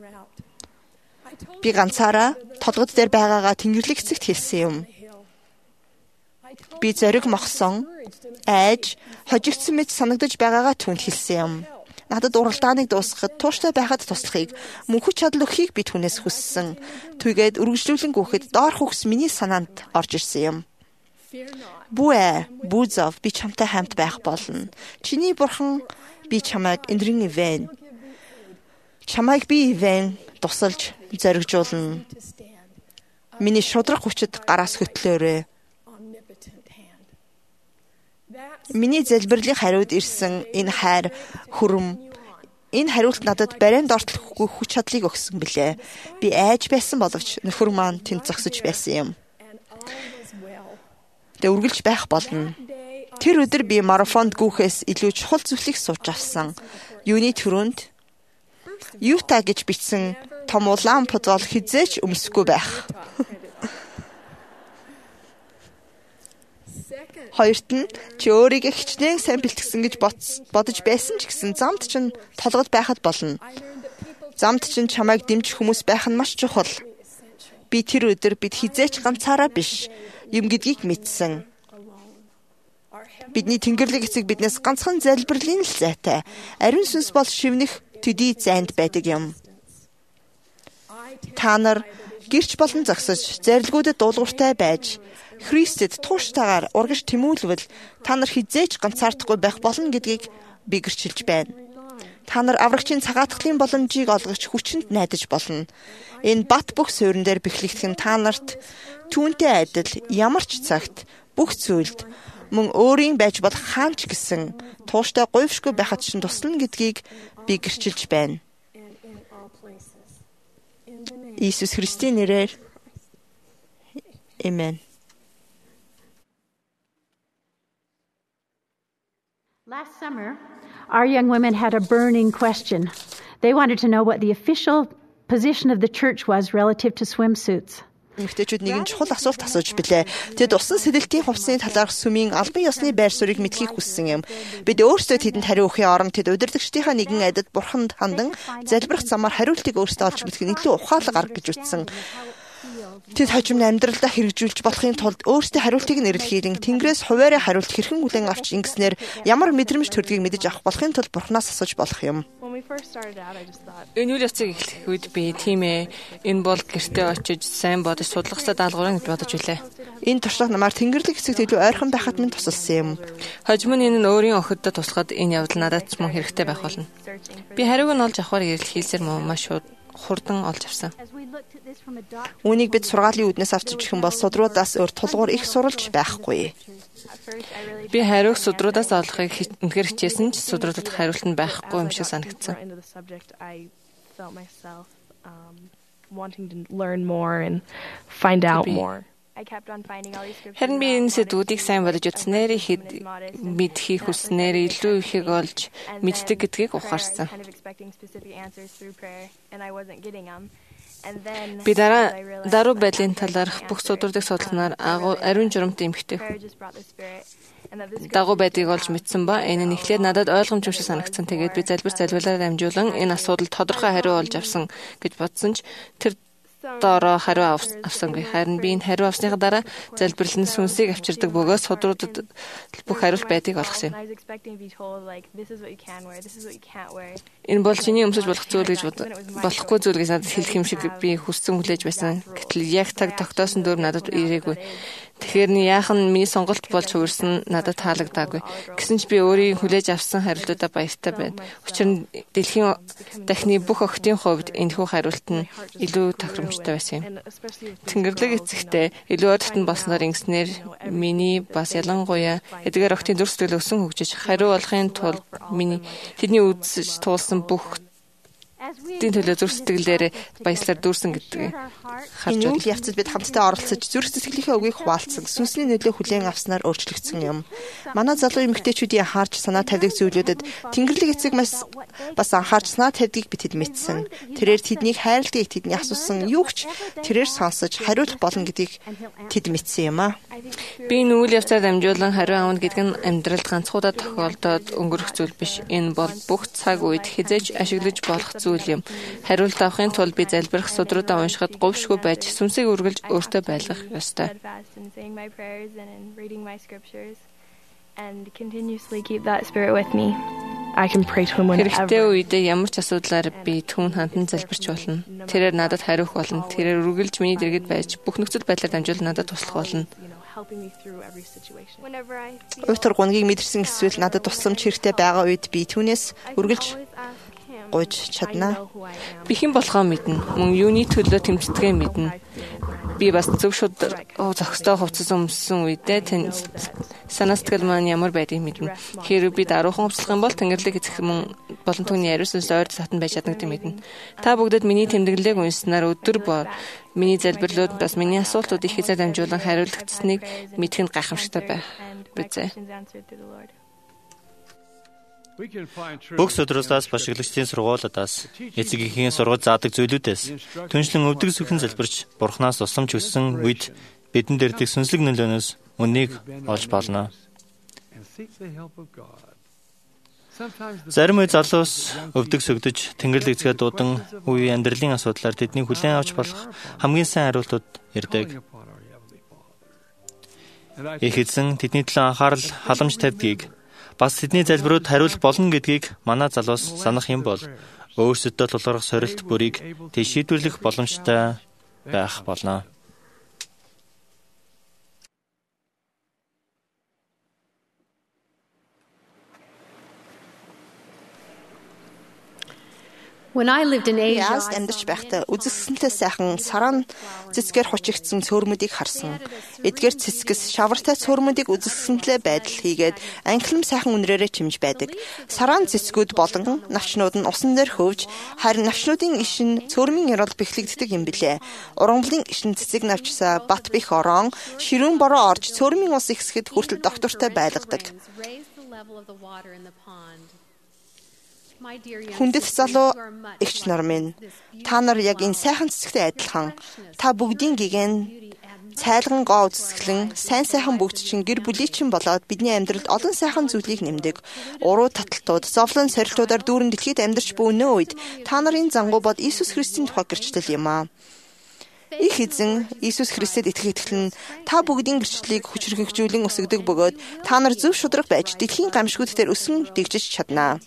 Би ганцаараа толгод дээр байгаагаа Тэнгэрлэг эцэгт хэлсэн юм. Би зориг мохсон, айж, хожигдсан мэт санагдаж байгаагаа түүнд хэлсэн юм. Надад уралдааныг дуусгахад тууштай байхад туслахыг, мөн хүч чадал өгөхийг би түүнээс хүссэн. Түүгээд үргэлжлүүлэн гүйхэд доор хөгс миний санаанд орж ирсэн юм. Бүүзов би чамтай хамт байх болно. Чиний бурхан би чамайг эндрэн ивэн. Чамайг би ивэн тусалж зоригжуулна. Миний шудраг хүчит гараас хөтлөөрэй. Миний залбирлын хариуд ирсэн энэ хайр хүрэм энэ хариулт надад барианд ортлохгүй хүч чадлыг өгсөн билээ. Би айж байсан боловч нөхөр маань тэнд зогсож байсан юм. Тэ үргэлж байх болно. Тэр өдөр би марафонд гүйхээс илүү чухал зүйлийг сууж авсан. Юуны төрөнд Юта гэж бичсэн том улаан футбол хизээч өмсөхгүй байх. Хоёрт нь чи өөрийгөө хичнээн сайн бэлтгэсэн гэж бодож байсан ч гэсэн замд чинь толгод байхад болно. Замд чинь чамайг дэмжих хүмүүс байх нь маш чухал. Би тэр өдөр бид хизээч ганцаараа биш юм гэдгийг мэдсэн. Бидний Тэнгэрлэг эцэг биднээс ганцхан залбирлын л зайтай. Ариун сүнс бол шивнэх төдий зайд байдаг юм. Та нар гэрч болон зогсож, зарилгуудад дуулууртай байж, Христэд тууштайгаар урагш тэмүүлвэл та нар хизээч ганцаардахгүй байх болно гэдгийг би гэрчилж байна. Та нар аврагчийн цагаатгалын боломжийг олгож хүчинд найдаж болно. Энэ бат бөх суурин дээр бэхлэгдэх нь та нарт түүнтэй адил ямар ч цагт бүх зүйлд мөн өөрийн байж болох хаанч гэсэн тууштай говьшгүй байхад чинь туслана гэдгийг би гэрчилж байна. Иесус Христийн нэрээр Амен. Last summer, our young women had a burning question. They wanted to know what the official position of the church was relative to swimsuits. Эмэгтэйчүүд нэгэн чухал асуулт асууж билээ. Тэд усан сэтэлтийн хувцсны талаарх сүмийн албан ёсны байр суурийг мэдхийг хүссэн юм. Бид өөрсдөө тэдэнд хариу өгөхийн оронд тэд удирдагчдийнхаа нэгэн адид бурханд хандан залбирах замаар хариултыг өөрсдөө олж мэдэх нь илүү ухаалаг арга гэж үзсэн. Тэд хожим амьдралдаа хэрэгжүүлж болохын тулд өөрсдийн хариултыг нь эрэлхийлэн Тэнгэрээс хуваараа хариулт хэрхэн хүлээн авч ингэснээр ямар мэдрэмж төрдгийг мэдэж авах болохын тулд Бурханаас асууж болох юм. Энэ үйл явцыг эхлэх үед би тийм ээ энэ бол гэртээ очиж сайн бодож судлах ёстой даалгавраа гэж бодож үлээ. Энэ туршлага намаар Тэнгэрлэг эцэгт илүү ойрхон байхад минь тусалсан юм. Хожим нь энэ нь өөрийн охидод туслахад энэ явдал надад ч мөн хэрэгтэй байх болно. Би хариуг нь олж авахар эрэлхийлсээр маш хурдан олж авсан. Үүнийг бид сургаалын үүднээс авч ирэх юм бол судруудаас өөр тулгуур их суралж байхгүй. Би хариуг судруудаас олохыг үнэхээр хичээсэн ч судруудад хариулт нь байхгүй юм шиг санагдсан. Харин би энэ сэдвүүдийг сайн бодож үзснээр мэдхийг хүснээр илүү ихийг олж мэддэг гэдгийг ухаарсан. Би даруй байдлын талаарх бүх судруудыг судлахнаар ариун журамт эмэгтэй дагуу байдгийг олж мэдсэн ба энэ нь эхлээд надад ойлгомжтой шиг санагдсан. Тэгээд би залбирлаар дамжуулан энэ асуудалд тодорхой хариу олж авсан гэж бодсон ч тэр доороо хариу авсангүй. Харин би энэ хариу авсныхаа дараа залбирлын сүнсийг авчирдаг бөгөөд судруудад бүх хариулт байдгийг олгосон юм. Энэ бол чиний өмсөж болох зүйл гэж болохгүй зүйл гэж надад хэлэх юм шиг би хүссэн хүлээж байсан. Гэтэл яг таг тогтоосон дүр надад ирээгүй. Тэгэхээр яахан миний сонголт болж хувирсан надад таалагдаагүй. Гэсэн ч би өөрийн хүлээж авсан хариултуудаа баяртай байна. Учир нь дэлхийн дахны бүх охидын хувьд энэхүү хариулт нь илүү тохиромжтой байсан юм. Тэнгэрлэг эцэгтэй илүү ойртон болсноор ингэснээр миний бас ялангуяа эдгээр охидын дүр сэтгэл өсөн хөгжиж хариу болохын тулд тэдний үзэж туулсан бүх дин төлөө зүрх сэтгэлээр баяслаар дүүрсэн гэдгийг харж байна. Энэ явцад бид хамтдаа оролцож зүрх сэтгэлийнхээ үгийг хуваалцсан. Сүнсний нөлөө хүлээн авснаар өөрчлөгдсөн юм. Манай залуу эмэгтэйчүүдийн анхаарч санаа тавьдаг зүйлүүдэд Тэнгэрлэг эцэг бас анхаарч санаа тавьдгийг бидэд мэдсэн. Тэрээр тэднийг хайрладгийг тэдний асуусан юу ч тэрээр сонсож хариулах болно гэдгийг тэд мэдсэн юм аа. Би энэ үйл явцаар дамжуулан хариу аавна гэдэг нь амьдралд ганцхуудаа тохиолдоод өнгөрөх зүйл биш. Энэ бол бүх цаг үед хизээж ашиглаж болох зүйл юм. Хариулт авахын тулд би залбирах судруудаа уншихад говьшгүй байж сүнсийг үргэлж өөртөө байлгах ёстой. Хэрэгтэй үедээ ямар ч асуудлаар би түүн хандан залбирч болно. Тэрээр надад хариух болно. Тэрээр үргэлж миний дэргэд байж бүх нөхцөл байдлаар дамжуулан надад туслах болно. Өтөр гонгийг мэдэрсэн эсвэл надад тусламж хэрэгтэй байгаа үед би түүнээс үргэлж гуйж чадна. Би хэн болохоо мэднэ. Мөн юуны төлөө тэмцдэгээ мэднэ. Би бас зөв шууд зохистой хувцас өмссөн үедээ санаа сэтгэл маань ямар байдгийг мэднэ. Хэрвээ би даруухан хувцлах юм бол Тэнгэрлэг эцэг мөн болон түүний ариун сүнс ойр татан байж чадна гэдэг мэднэ. Та бүгдэд миний тэмдэглэлийг уншсанаар өдөр бор миний залбирлууд бас миний асуултуудыг хязгаар дамжуулан хариулагдсныг мэдэх нь гайхамшигтай байх биз. Бүх судруудаас башиглагчдын сургуулиудаас эцэгийнхээ сургууль заадаг зүйлүүдээс түншлэн өвдөг сүхэн залбирч Бурханаас тусламж хүссэн үед бидэнд ирдэг сүнслэг нөлөөнөөс үннийг олж болно. Зарим үе залуус өвдөг сөгдөж, тэнгэрлэг эзгээ дуудан үе амьдралын асуудлаар тэднийг хүлээн авч болох хамгийн сайн хариултууд ирдэг. Их эзэн тэдний төлөө анхаарал халамж тавьдгийг, бас тэдний залбирууд хариулах болно гэдгийг манай залуус санах юм бол өөрсдөө тулгарх сорилт бүрийг тийш шийдвэрлэх боломжтой байх болно. Яаст амьдарч байхдаа үзэсгэлэнтэй сайхан саран цэцгээр хучигдсан цөөрмүүдийг харсан. Эдгээр цэцгэс шавартай цөөрмүүдийг үзэсгэлэнтэй байдал хийгээд анхлам сайхан үнрээрээ чимж байдаг. Саран цэцгүүд болон навчнууд нь усан дээр хөвж, харин навчнуудын ишин цөөрмийн ярол бэхлэгддэг юм билээ. Урамлын ишин цэцэг навчсаа бат бих орон, ширүүн бороо орж цөөрмийн ус ихсгэд хүртэл доктортой байлгадаг. Хүндэт залуу эгч нар минь, та нар яг энэ сайхан цэцэгтэй адилхан. Та бүгдийн гигэн цайлган гоо үзэсгэлэн сайн бүгд чинь гэр бүлийн чинь болоод бидний амьдралд олон сайхан зүйлийг нэмдэг. Уруу таталтууд, зовлон сорилтуудаар дүүрэн дэлхийд амьдарч буй өнөө үед та нарын зангуу бод Иесус Христийн тухай гэрчлэл юм аа. Их эзэн Иесус Христэд итгэн та бүгдийн гэрчлэлийг хүчрхэгжүүлэн өсгдөг бөгөөд та нар зөв шударга байж дэлхийн гамшигуд дээр өсөн дэгжиж чаднаа.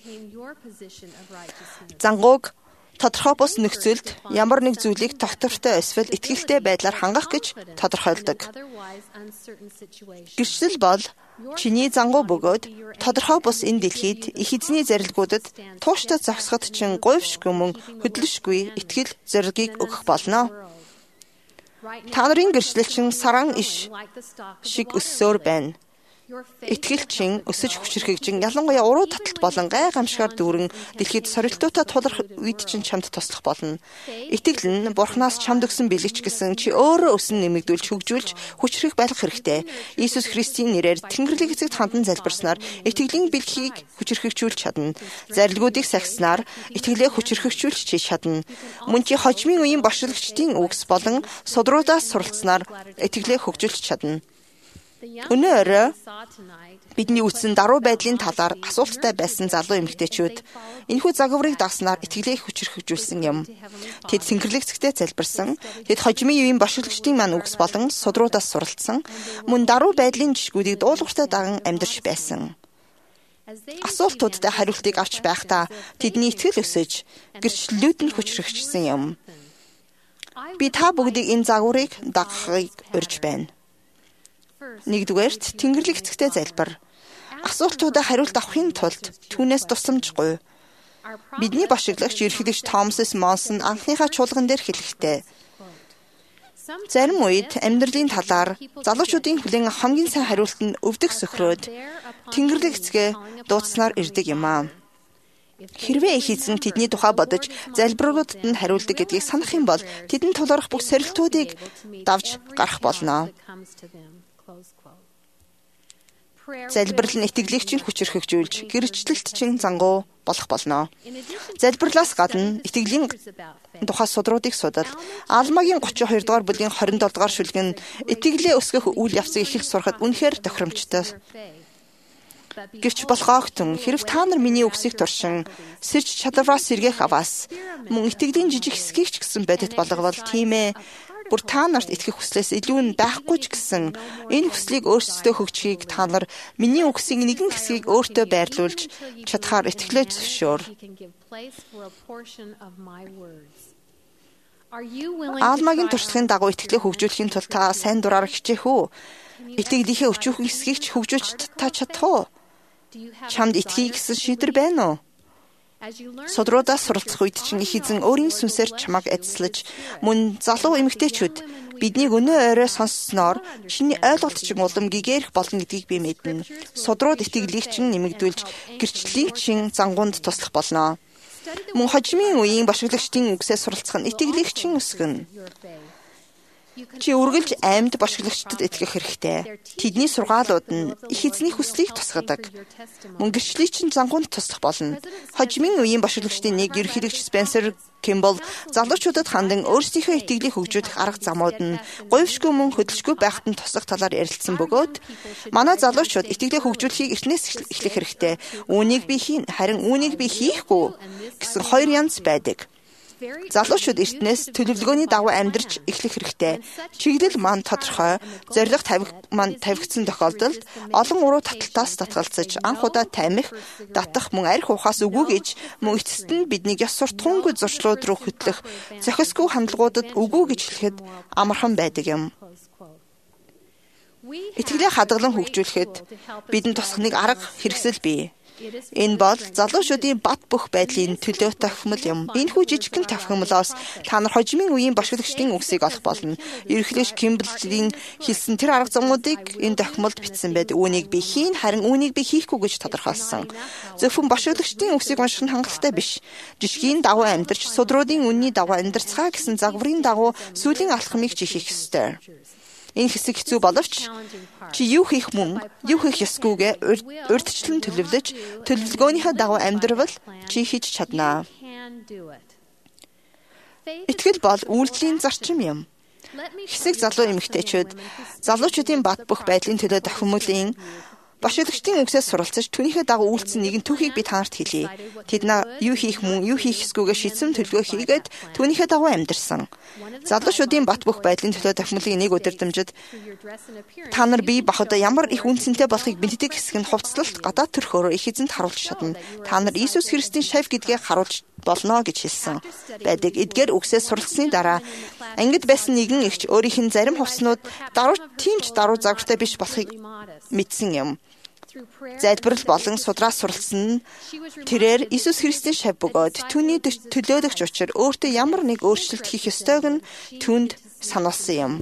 Зангууг тодорхой бус нөхцөлд ямар нэг зүйлийг тогтвортой эсвэл итгэлтэй байдлаар хангах гэж тодорхойлдог. Гэрчлэл бол чиний зангуу бөгөөд тодорхой бус энэ дэлхийд их эзний зарилгуудад тууштай зогсоход чин говьшгүй мөн хөдлөшгүй итгэл зорилгыг өгөх болно. Та нарын гэрчлэл чин саран иш шиг өссөөр байна. Итгэл чин өсөж хүчрхэгжин ялангуяа уруу таталт болон гай гамшгаар дүүрэн дэлхийд сорилтуудаа тулах үед чин чамд туслах болно. Итгэл нь Бурханаас чамд өгсөн бэлэгч гэсэн чи өөрөө өсөн нэмэгдүүлж хөгжүүлж хүчрхэг байх хэрэгтэй. Иесус Христийн нэрээр Тэнгэрлэг эцэгт хандан залбирснаар итгэлийн бэлгийг хүчрхэгжүүлж чадна. Зарилгуудыг сахиснаар итгэлээ хүчрхэгжүүлж чадна. Мөн чи хожмын үеийн бошилгчдын үгс болон судруудаас суралцсанаар итгэлээ хөгжүүлж чадна. Өнөөдөр бидний үтсэн даруй байдлын талаар асуулттай байсан залуу эмэгтэйчүүд энэхүү загварыг дагснаар итгэлээ хүчрхэгжүүлсэн юм. Тэд Тэнгэрлэг эцэгтэй залбирсан. Тэд хожмын үеийн бошилгчдын маань үгс болон судруудаас суралцсан. Мөн даруй байдлын жишгүүдийг дуулууртай даган амьдарч байсан. Асуултуудтай хариултыг авч байхдаа тэдний итгэл өсөж, гэрчлэлүүд нь хүчрхэгжсэн юм. Би та бүгдийг энэ загварыг дагахыг урьж байна. Нэгдүгээрт Тэнгэрлэг эцэгтэй залбир. Асуултуудаа хариулт авахын тулд түүнээс тусламж гуй. Бидний бошиглагч ерөнхийлөгч Томас Монсон анхныхаа чуулган дээр хэлэхдээ зарим үед амьдралын талаар залуучуудын хүлээн хамгийн сайн хариулт нь өвдөх сөхрөөд Тэнгэрлэг эцгээ дуудснаар ирдэг юм аа. Хэрвээ их эзэн тэдний тухай бодож залбируудад нь хариулдаг гэдгийг санах юм бол тэдэнд тулгарх бүх сорилтуудыг давж гарах болно. Залбирал нь итгэлийг чинь хүчрхэгжүүлж, гэрчлэлт чинь зангуу болох болно. Залбирлаас гадна итгэлийн тухай судруудыг судал. Алмагийн 32 дугаар бүлгийн 27 дугаар шүлэг нь итгэлээ өсгөх үйл явцыг эхэлж сурахад үнэхээр тохиромжтой. Гэвч болохоогтон хэрв та нар миний үгсийг туршин сэрж чадвараас сэргээх аваас мөн итгэлийн жижиг хэсгийг ч гэсэн бодит болговол тийм ээ. Бүр та нарт итгэх хүслээс илүү нь байхгүй ч гэсэн энэ хүслийг өөрсдөө хөгжихийг та нар миний үгсийн нэгэн хэсгийг өөртөө байрлуулж чадхаар итгэлээ зөвшөөр. Алмагийн туршлагын дагуу итгэлээ хөгжүүлэхийн тулд та сайн дураар хичээх үү? Итгэлийнхээ өчүүхэн хэсгийг ч хөгжүүлж та чадах уу? Чамд итгэхийг гэсэн шийдвэр байна уу? Судруудаас суралцах үед чинь их эзэн өөрийн сүнсээр чамайг эзэслэж мөн залуу эмэгтэйчүүд биднийг өнөө орой сонссноор чиний ойлголт чинь улам гэгэрх болно гэдгийг би мэднэ. Судрууд итгэлийг чинь нэмэгдүүлж гэрчлэлийн чинь зангуунд туслах болно. Мөн хожмын үеийн бошиглагчдын үгсээ суралцах нь итгэлийг чинь өсгөнө. Чи үргэлж амьд бошиглогчдод итгэх хэрэгтэй. Тэдний сургаалууд нь их эзний хүслийг тусгадаг. Мөн гэрчлэлийг чинь зангуунд туслах болно. Хожимын үеийн бошиглогчдын нэг ерөнхийлөгч Спенсер Кимбл залуучуудад хандан өөрсдийнхөө итгэлийг хөгжүүлэх арга замууд нь говьшгүй мөн хөдөлшгүй байхад нь туслах талаар ярилцсан бөгөөд манай залуучууд итгэлээ хөгжүүлэхийг эртнээс эхлэх хэрэгтэй. Үүнийг би хийн, харин үүнийг би хийхгүй гэсэн хоёр янз байдаг. Залуучууд эртнээс төлөвлөгөөний дагуу амьдарч эхлэх хэрэгтэй. Чиглэл маань тодорхой, зорилго тавигдсан тохиолдолд олон уруу таталтаас татгалзаж, анх удаа тамхи, татах мөн арх ухаас үгүй гэж мөн эцэст нь биднийг ёс суртахуунгүй зуршлууд руу хөтлөх зохисгүй хандлагуудад үгүй гэж хэлэхэд амархан байдаг юм. Итгэлээ хадгалан хөгжүүлэхэд бидэнд тусах нэг арга хэрэгсэл бий. Энэ бол залуучуудын бат бөх байдлын төлөө тохимол юм. Энэхүү жижигхэн тохимолоос та нар хожимын үеийн бошиглогчдын үгсийг олох болно. Ерөнхийлөгч Кимблийн хэлсэн тэр арга замуудыг энэ тохимолд бичсэн байдаг. Үүнийг би хийн, харин үүнийг би хийхгүй гэж тодорхойлсон. Зөвхөн бошиглогчдын үгсийг унших нь хангалттай биш. Жишгийн дагуу амьдарч, судруудын үнний дагуу амьдарцгаа гэсэн загварын дагуу сүүлийн алхмыг чи хийх ёстой. Энэ хэсэг хэцүү боловч чи юу хийх мөн юу хийх ёсгүйгээ урьдчилан төлөвлөж төлөвлөгөөнийхөө дагуу амьдрал чи хийж чаднаа. Итгэл бол үйлдэлийн зарчим юм. Хэсэг залуу эмэгтэйчүүд залуучуудын бат бөх байдлын төлөө тохимолын бошиглогчдын үгсээс суралцаж түүнийхээ дагуу үйлдсэн нэгэн түүхийг би та нарт хэлье. Тэд юу хийх мөн юу хийх ёсгүйгээ шийдсэн төлөвлөгөө хийгээд түүнийхээ дагуу амьдарсан. Залуучуудын бат бөх байдлын төлөө тохимолын нэг өдөртөмжид та нар бие бахад ямар их үнцэнтэй болохыг бэнтдэг хэсэг нь хувцлалт гадаад төрхөөр их эзэнд харуулж чадна. Та нар Иесус Христийн шавь гэдгээ харуулж болно гэж хэлсэн байдаг. Эдгээр үгсээс суралцсны дараа ангид байсан нэгэн эгч өөрийнх нь зарим хувцснууд тиймч даруй загвартай биш болохыг мэдсэн юм. Залбирал болон судраас суралцсан нь тэрээр Иесус Христийн шав бөгөөд түүний төлөөлөгч учир өөртөө ямар нэг өөрчлөлт хийх ёстойг нь түүнд сануулсан юм.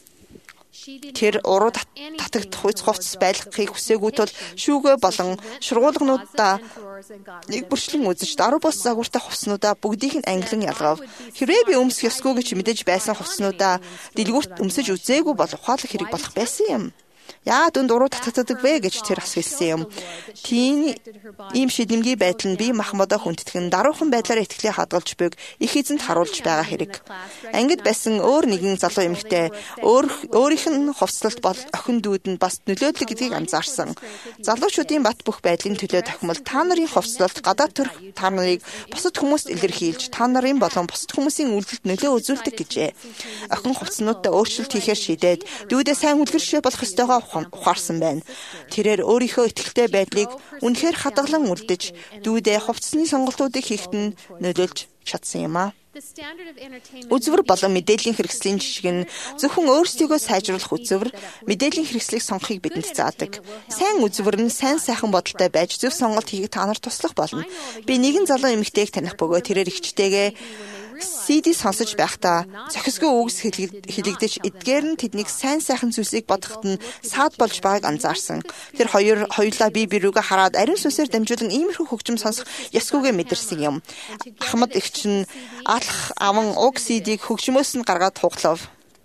Тэр уруу татагдах хувцас байлгахыг хүсээгүй тул шүүгээ болон шургуулгнуудаа нэг бүрчлэн үзэж даруй бос загвартай хувцснуудаа бүгдийг нь ангилан ялгав. Хэрвээ би өмсөх ёсгүй гэж мэдэж байсан хувцснуудаа дэлгүүрт өмсөж үзээгүй бол ухаалаг хэрэг болох байсан юм. Яа дүнд уруу татагддаг вэ гэж тэр бас хэлсэн юм. Тийм ийм шидэмгий байдал нь бие махбодоо хүндэтгэн даруухан байдлаар итгэлээ хадгалж буйг их эзэнд харуулж байгаа хэрэг. Ангид байсан өөр нэгэн залуу эмэгтэй өөрийнх нь хувцлалт бол охин дүүд нь бас нөлөөдлөг гэдгийг анзаарсан. Залуучуудын бат бөх байдлын төлөө тохимол та нарын хувцлалт гадаад төрх та нарыг бусад хүмүүст илэрхийлж та нарын болон бусад хүмүүсийн үйлдэлд нөлөө үзүүлдэг гэжээ. Охин хувцснуудаа өөрчлөлт хийхээр шийдээд дүүдээ сайн үлгэршээ болох ёстойгоо ухаарсан байна. Тэрээр өөрийнхөө итгэлтэй байдлыг үнэхээр хадгалан үлдэж, дүүдээ хувцсны сонголтуудыг хийхэд нь нөлөөлж чадсан юм а. Үзвэр болон мэдээллийн хэрэгслийн жишг нь зөвхөн өөрсдийгөө сайжруулах үзвэр, мэдээллийн хэрэгслийг сонгохыг бидэнд заадаг. Сайн үзвэр нь сайн сайхан бодолтой байж зөв сонголт хийхэд та нарт туслах болно. Би нэгэн залуу эмэгтэйг таних бөгөөд тэрээр ихчтэйгээ CD сонсож байхдаа зохисгүй үгс хэлэгдэж эдгээр нь тэднийг сайн сайхан зүйлсийг бодоход нь саад болж байгааг анзаарсан. Тэр хоёулаа бие биерүүгээ хараад ариун сүнсээр дамжуулан иймэрхүү хөгжим сонсох ёсгүйгээ мэдэрсэн юм. Ахмад эгч нь алах аван уг CD-г хөгжмөөс нь гаргаад хугалав.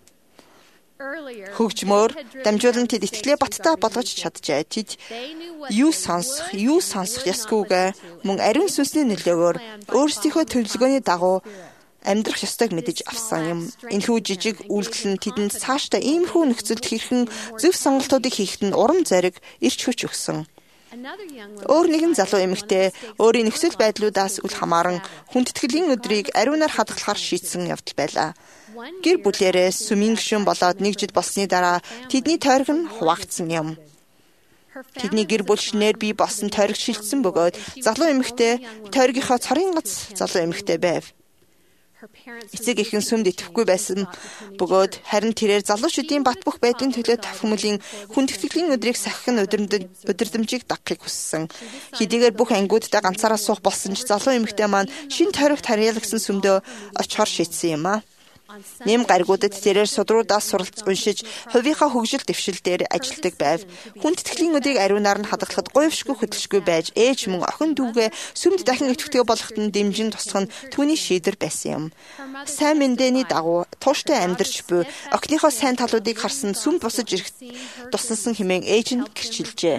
Хөгжмөөр дамжуулан тэд итгэлээ баттай болгож чаджээ. Тэд юу сонсох ёсгүйгээ мөн ариун сүнсний нөлөөгөөр өөрсдийнхөө төлөвлөгөөний дагуу амьдрах ёстойг мэдэж авсан юм. Энэхүү жижиг үйлдэл нь тэдэнд цаашдаа иймэрхүү нөхцөлд хэрхэн зөв сонголтуудыг хийхэд нь урам зориг, эрч хүч өгсөн. Өөр нэгэн залуу эмэгтэй өөрийн нөхцөл байдлуудаас үл хамааран хүндэтгэлийн өдрийг ариунаар хадгалахар шийдсэн явдал байлаа. Гэр бүлээрээ сүмийн гишүүн болоод нэг жил болсны дараа тэдний тойрог нь хуваагдсан юм. Тэдний гэр бүл шинээр бий болсон тойрог шилжсэн бөгөөд залуу эмэгтэй тойрогийнхоо цорын гац залуу эмэгтэй байв. Эцэг эхэн сүмд итгэхгүй байсан бөгөөд харин тэрээр залуучуудын бат бөх байдлын төлөө тохимолын хүндэтгэлийн өдрийг сахих нь өдөрдмжийг дагахыг хүссэн. Хэдийгээр бүх ангиудтай ганцаараа суух болсон ч залуу эмэгтэй маань шинэ тойрогт харьяалагсан сүмдөө очихоор шийдсэн юм а. Нэм гаригуудад тэрээр судруудаас суралц уншиж, хувийнхаа хөгжил дэвшил дээр ажилладаг байв. Хүндэтгэлийн өдрийг ариунаар нь хадгалахад гуйвшгүй хөдөлшгүй байж, ээж мөн охин дүүгээ сүмд дахин идэвхтэй болоход нь дэмжин туслах нь түүний шийдвэр байсан юм. Сайн мэдээний дагуу тууштай амьдарч буй охиныхоо сайн талуудыг харсан сүмд босож ирэх туснасан хэмээн ээж нь гэрчилжээ.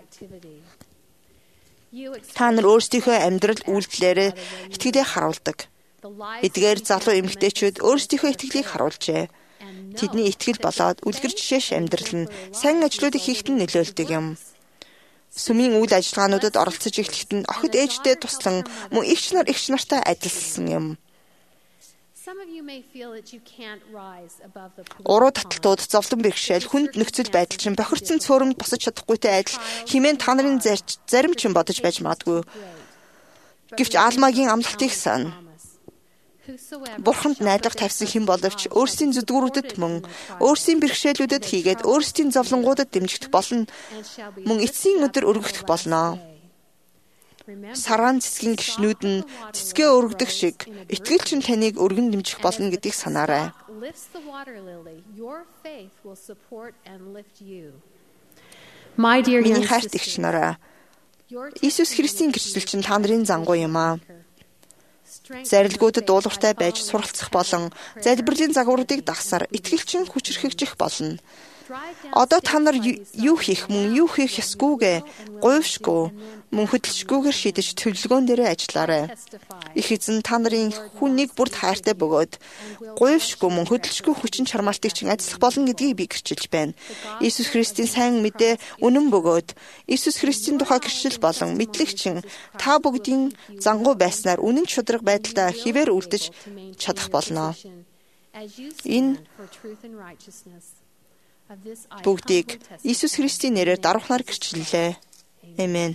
Та нар өөрсдийнхөө амьдрал үйлдэлээр итгэлээ харуулдаг. Эдгээр залуу эмэгтэйчүүд өөрсдийнхөө итгэлийг харуулжээ. Тэдний итгэл болоод үлгэр жишээш амьдрал нь сайн ажлуудыг хийхэд нь нөлөөлдөг юм. Сүмийн үйл ажиллагаануудад оролцож эхлэхэд нь охид ээжтэй туслан мөн эгч нартай адилсан юм. Уруу таталтууд, зовлон бэрхшээл, хүнд нөхцөл байдал чинь бохирдсон цөөрөмд босож чадахгүйтэй адил хэмээн та нарын зарим ч бодож байж магадгүй. Гэвч Алмагийн амлалтыг сан. Бурханд найдлага тавьсан хэн боловч өөрсдийн зүдгүүрүүдэд мөн өөрсдийн бэрхшээлүүдэд хийгээд өөрсдийн зовлонгуудад дэмжигдэх болно. Мөн эцсийн өдөр өргөгдөх болно. Сараан цэцгийн гишнүүд нь цэцгээ өргөдөх шиг итгэлч нь таныг өргөн дэмжих болно гэдгийг санаарай. Миний хайрт эгч нараа, Иесус Христийн гэрчлэл чинь та нарын зангуу юм аа. Зарилгуудад дуулууртай байж суралцах болон залбирлын загваруудыг дагсаар итгэлчин хүчрхэгжих болно. Одоо та нар юу хийх мөн юу хийх ёсгүйгээ гуйвшгүй мөн хөдөлшгүйгээр шийдэж төлөвлөгөөн дээрээ ажиллаарай. Их эзэн та нарын хүнийг бүрд хайртай бөгөөд гуйвшгүй мөн хөдөлшгүй хүчин чармаалтыг чинь ажиллах болно гэдгийг би гэрчилж байна. Иесус Христийн сайн мэдээ үнэн бөгөөд Иесус Христийн тухай гэрчил болон мэдлэгчин та бүгдийн зангуу байснаар үнэн чудраг байдалтай хിവэр үлдэж чадах болно. Энэ бүгдийг Иесус Христийн нэрээр даруйхнаар гэрчлэлээ. Амен.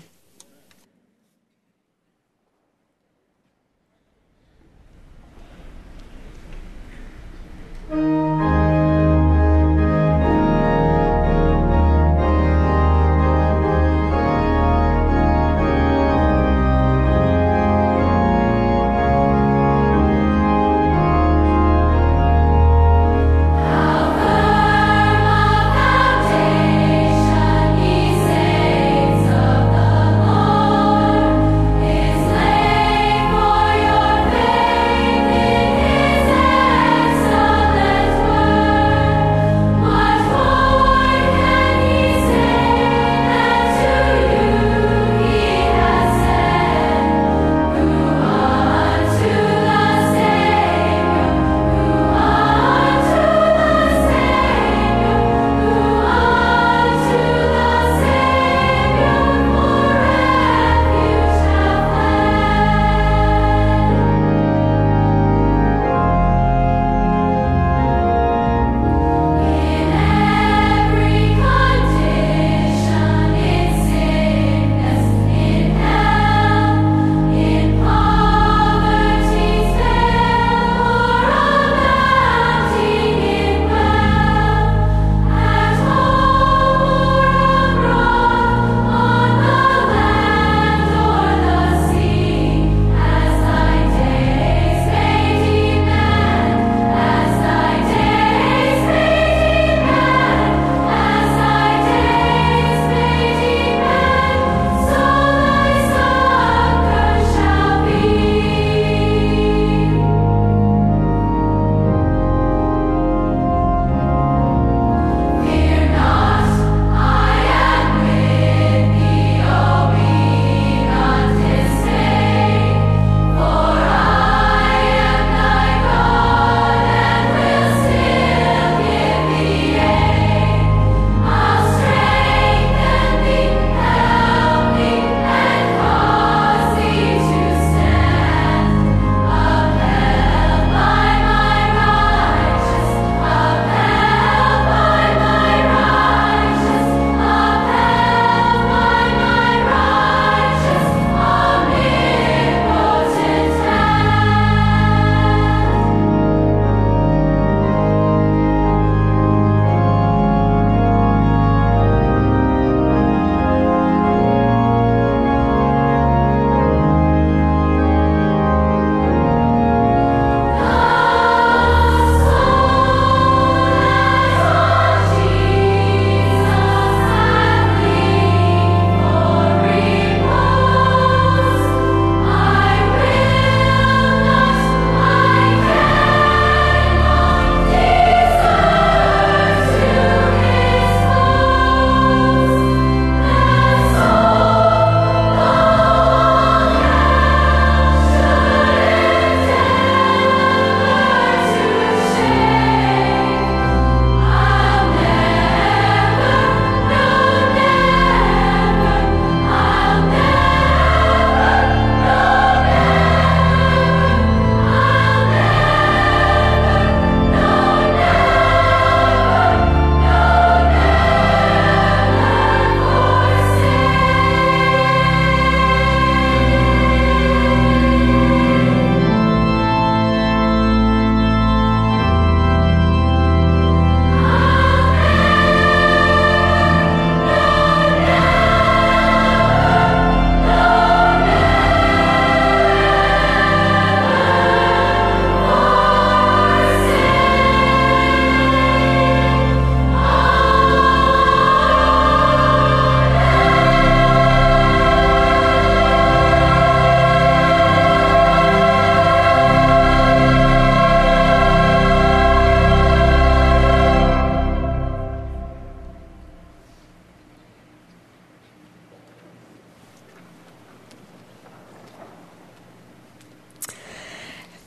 The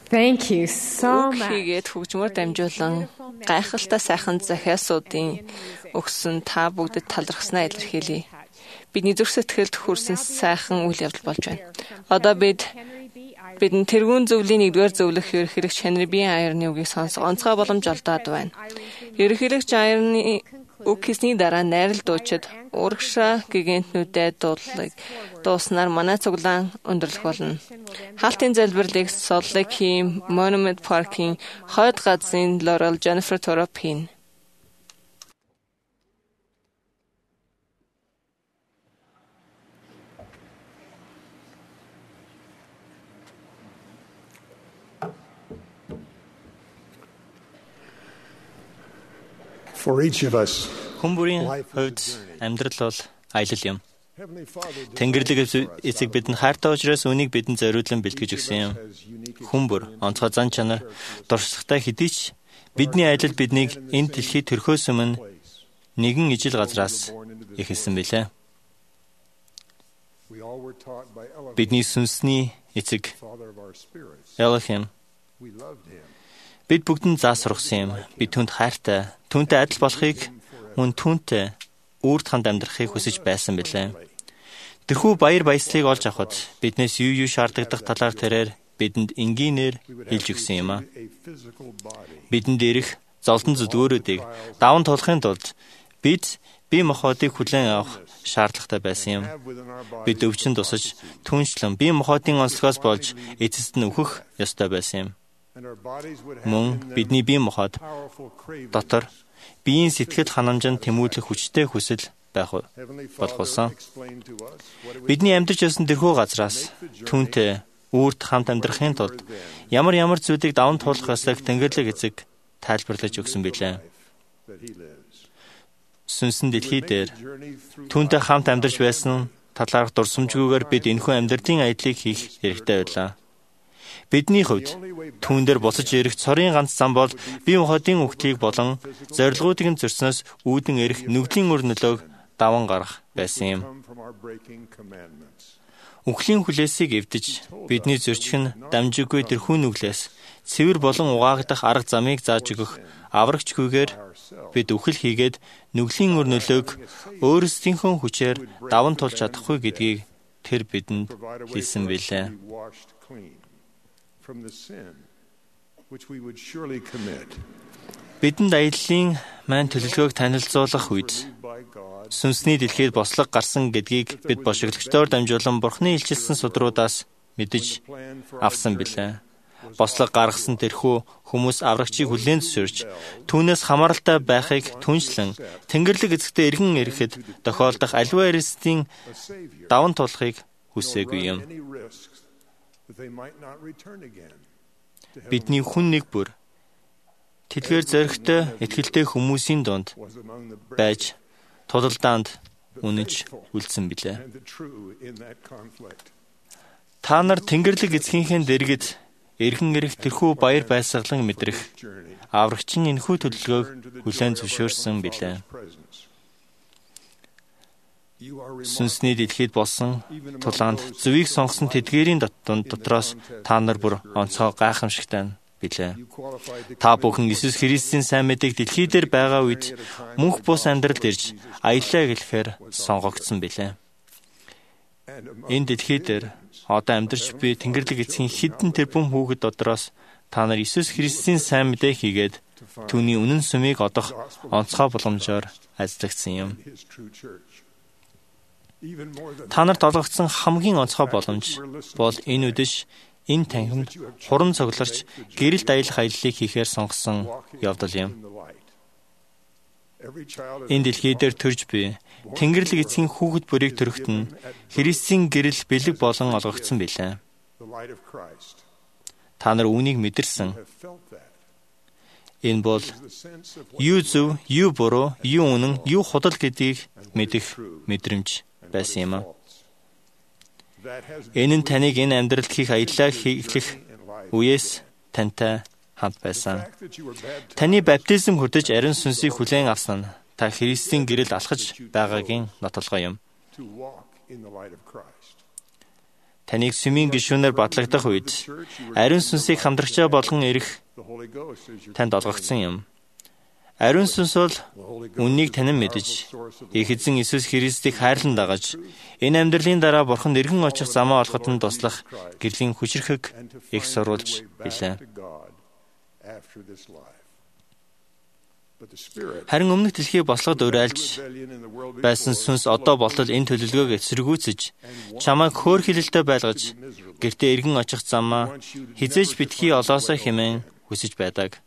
Thank you so much. Хийгээд хөгжмөр дамжуулан гайхалтай сайхан захиасуудын өгсөн та бүгдэд талархснаа илэрхийлье. Бидний зүрх сэтгэлд хүрсэн сайхан үйл явдал болж байна. Одоо бидэнд тэргүүн зөвлийн 1-р зөвлөх ерөнхийлөгч Henry B. Eyre-ны үгийг сонсох онцгой боломж олдоод байна. Ерөнхийлөгч Eyre-ны үг хийсний дараа найрал дуучид урагшаа гигантнүүдэд дууснаар манай цуглаан өндөрлөх болно. Хаалтын залбирлыг Salt Lake Monument Park-ийн хойд газрын Laurel Jennifer Torop хийн. For each of us, хүн бүрийн хувьд амьдрал бол аялал юм. Тэнгэрлэг эцэг бидэнд хайртай учраас үнийг бидэнд зориулан бэлтгэж өгсөн юм. Хүн бүр онцгой зан чанар, дурсгалтай хэдий ч бидний аялал биднийг энэ дэлхий төрхөөс өмнө нэгэн ижил газраас эхэлсэн билээ. Бидний сүнсний эцэг Elohim. Бид бүгдэн заа сургасан юм. Бид түүнд хайртай, түүнтэй адил болохыг, мөн түүнтэй үрд хамт амьдрахыг хүсэж байсан билээ. Тэрхүү баяр баясгалыг олж авахд биднээс юу шаардлагадах талаар тэрээр бидэнд энгийнээр хэлж өгсөн юм а. Бидэнд ирэх золдон зүдгөөрүүдийг даван тулахын тулд бид бие махбодыг хүлээн авах шаардлагатай байсан юм. Бид өвчин тусаж, түншлэн бие махбодын онцлогоос болж эцэст нь үхэх ёстой байсан юм. Мөн бидний бие махбод дотор биеийн сэтгэл ханамжинд тэмүүлэх хүчтэй хүсэл байх болох болсон. Бидний амьдарч байсан тэрхүү газраас түүнтэй үрд хамт амьдрахын тулд ямар зүйлийг даван туулах ёслойг Тэнгэрлэг эцэг тайлбарлаж өгсөн билээ. Сүнсэн дэлхий дээр түүнтэй хамт амьдарч байсан талаарх дурсамжгүйгээр бид энэхүү амьдралын аяллыг хийх хэрэгтэй байлаа. Бидний хувьд түүн дээр буцаж ирэх цорын ганц зам бол бие махбодын үхлийг болон зорилгоодыг нь зөрснөөс үүдэн ирэх нүглийн үр нөлөөг даван гарах байсан юм. Үхлийн хүлээсийг эвдэж бидний зөрчих нь дамжиггүй тэрхүү нүглээс цэвэр болон угаагдах арга замыг зааж өгөх аврагчгүйгээр бид үхэл хийгээд нүглийн үр нөлөөг өөрсдийнхөө хүчээр даван тулж чадахгүй гэдгийг тэр бидэнд хэлсэн билээ. Бидэнд аяллаа маань төлөвлөгөөг танилцуулах үед сүнсний дэлхийд бослог гарсан гэдгийг бид бошиглогчдоор дамжуулан Бурхны илчилсэн судруудаас мэдэж авсан билээ. Бослог гаргасан тэрхүү хүмүүс аврагчийг хүлээн зөвшөөрч түүнээс хамааралтай байхыг түншлэн Тэнгэрлэг эцэгтэй эргэн ирэхэд тохиолдох аливаа эрсдийн даван тулахыг хүсээгүй юм. Бидний хүн нэг бүр тэдгээр зоригтой, итгэлтэй хүмүүсийн дунд байж тулалдаанд үнэнч үлдсэн билээ. Та нар Тэнгэрлэг эцгийнхээ дэргэд эргэн ирэх тэрхүү баяр баясгалан мэдрэх аврагчин энэхүү төлөвлөгөөг хүлээн зөвшөөрсөн билээ. Сүнсний дэлхийд болсон тулаанд зөвийг сонгосон тэдгээрийн дотроос та нар бүр онцгой гайхамшигтай билээ. Та бүхэн Иесус Христийн сайн мэдээг дэлхий дээр байгаа үед мөнх бус амьдралд ирж аяллаа гэлэхээр сонгогдсон билээ. Энэ дэлхий дээр одоо амьдарч буй Тэнгэрлэг эцгийн хэдэн тэрбум хүүхэд дотроос та нар Иесус Христийн сайн мэдээ хийгээд түүний үнэн сүмийг одох онцгой боломжоор ажиглагдсан юм. Та нарт олгогдсон хамгийн онцгой боломж бол энэ үдэш энэ танхимд хуран цоглорч гэрэлт аялах аяллыг хийхээр сонгосон явдал юм. Энэ дэлхий дээр төрж буй Тэнгэрлэг эцгийн хүүхэд бүрийг төрөхт нь Христийн гэрэл бэлэг болон олгогдсон билээ. Та нар үүнийг мэдэрсэн. Энэ бол юу зөв, юу буруу, юу үнэн, юу худал гэдгийг мэдэх мэдрэмж байсан юм. Энэ нь таныг энэ амьдралд хийх аяллаа хийх үеэс тантай хамт байсан. Таны баптизм хүртэж ариун сүнсийг хүлээн авсан нь та Христийн гэрэл алхаж байгаагийн нотолгоо юм. таныг сүмийн гишүүнээр батлагдах үед ариун сүнсийг хамтрагчаа болгон ирэх танд олгогдсон юм. Ариун сүнс бол үннийг танин мэдэж, их эзэн Иесус Христийг хайрлан дагаж, энэ амьдралын дараа Бурханд эргэн очих замаа олоход нь туслах гэрлийн хүчрхэг их сурвалж билээ. Харин өмнөх дэлхийг бослоход уриалж байсан сүнс одоо болтол энэ төлөвлөгөөг эсэргүүцэж, чамайг хөөр хилэлтэй байлгаж, гэртээ эргэн очих замаа хизээж битгий олоосоо хэмээн хүсэж байдаг.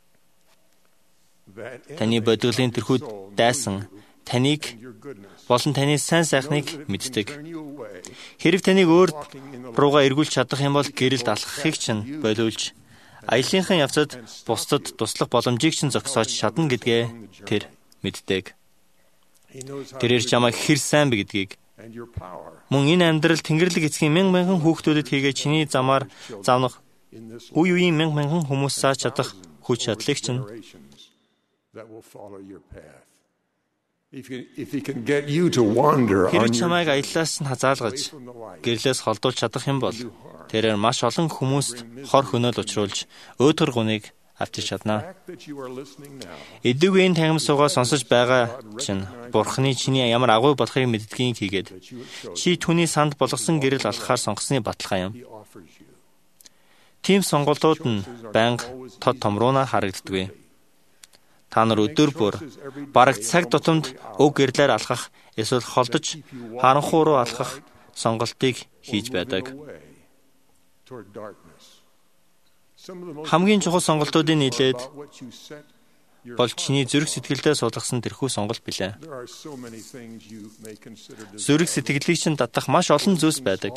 Таны бодголын тэрхүү дайсан таныг болон таны сайн сайхныг мэддэг. Хэрэг таныг өөр руугаа эргүүлж чадах юм бол гэрэлд алхахыг чинь болиулж, аяллахын явцад бусдад туслах боломжийг чинь зогсоож чадна гэдгээ тэр мэддэг. Тэрээр чамайг хэр сайн бэ гэдгийг, мөн энэ амьдрал Тэнгэрлэг эцгийн мянган хүүхдүүдэд хийгээ чиний замаар заавнах үе үеийн мянган хүмүүс сааж чадах хүч чадлыг чинь хэрэг чамайг аяллаас нь хазаалгаж гэрлээс холдуулж чадах юм бол тэрээр маш олон хүмүүст хор хөнөөл учруулж өөдгөр гуныг авчиж чадна. Эдгээр энэ тангим суугаа сонсож байгаа чинь Бурхны чиний ямар агуу болохыг мэддгийг хийгээд чи түүний санд болгосон гэрэл алхахаар сонгосны баталгаа юм. Тим сонголтууд нь байнга тод томруулна харагддаггүй. Та нар өдөр бүр бараг цаг тутамд өг гэрлээр алхах эсвэл холдож харанхуй руу алхах сонголтыг хийж байдаг. Хамгийн чухал сонголтуудын нийлээд бол чиний зүрх сэтгэлдээ суулгасан тэрхүү сонголт билээ. Зүрх сэтгэлийг чинь татах маш олон зүйлс байдаг.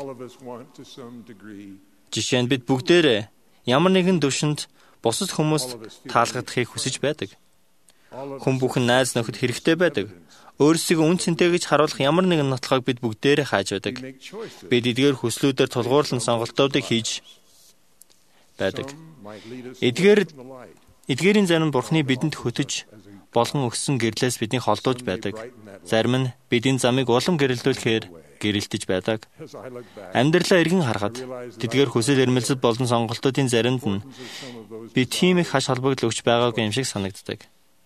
Жишээ нь бид бүгдээрээ ямар нэгэн төвшөнд бусад хүмүүст таалагдахыг хүсэж байдаг. Хүн бүхэн найз нөхөд хэрэгтэй байдаг. Өөрсдөө үн цэнтэй гэж харуулах ямар нэгэн нотлохыг бид бүгдээрээ хааж байдаг. Бид эдгээр хүслүүдээр тулгуурлан сонголтуудыг хийж байдаг. Эдгээрийн зарим Бурхны бидэнд хөтөж болгон өгсөн гэрлээс биднийг холдуулж байдаг. Зарим нь бидний замыг улам гэрэлтүүлэхээр гэрэлтэж байдаг. Амьдралаа эргэн харахад тэдгээр хүсэл эрмэлзэл болон сонголтуудын заримд нь би тийм их хаш холбогдол өгч байгаагүй юм шиг санагддаг.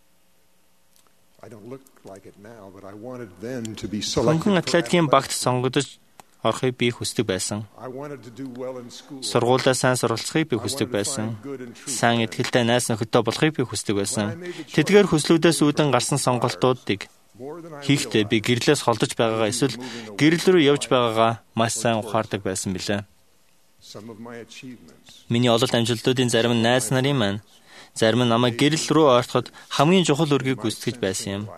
Хөнгөн атлетикийн багт сонгогдож орохыг би хүсдэг байсан. Сургуулиа сайн суралцахыг би хүсдэг байсан. Сайн ихтэй найз нөхөдтэй болохыг би хүсдэг байсан. Тэдгээр хүслүүдээс үүдэн гарсан сонголтуудыг хийхдээ би гэрлээс холдож байгаагаа эсвэл гэрэл рүү явж байгаагаа маш сайн ухаардаг байсан билээ. Миний ололт амжилтуудын зарим нь найз нарын маань, зарим нь намайг гэрэл рүү ойртоход хамгийн чухал үргийг гүйцэтгэж байсан юм.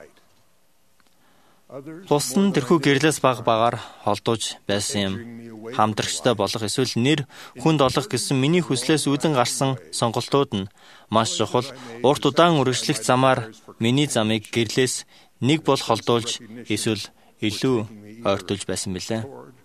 Бус нь тэрхүү гэрлээс багаар холдуулж байсан юм. Хамтрагчтай болох эсвэл нэр хүнд олох гэсэн миний хүслээс үүдэн гарсан сонголтууд нь маш чухал, урт удаан үргэлжлэх замаар миний замыг гэрлээс нэг бол холдуулж эсвэл илүү ойртуулж байсан билээ.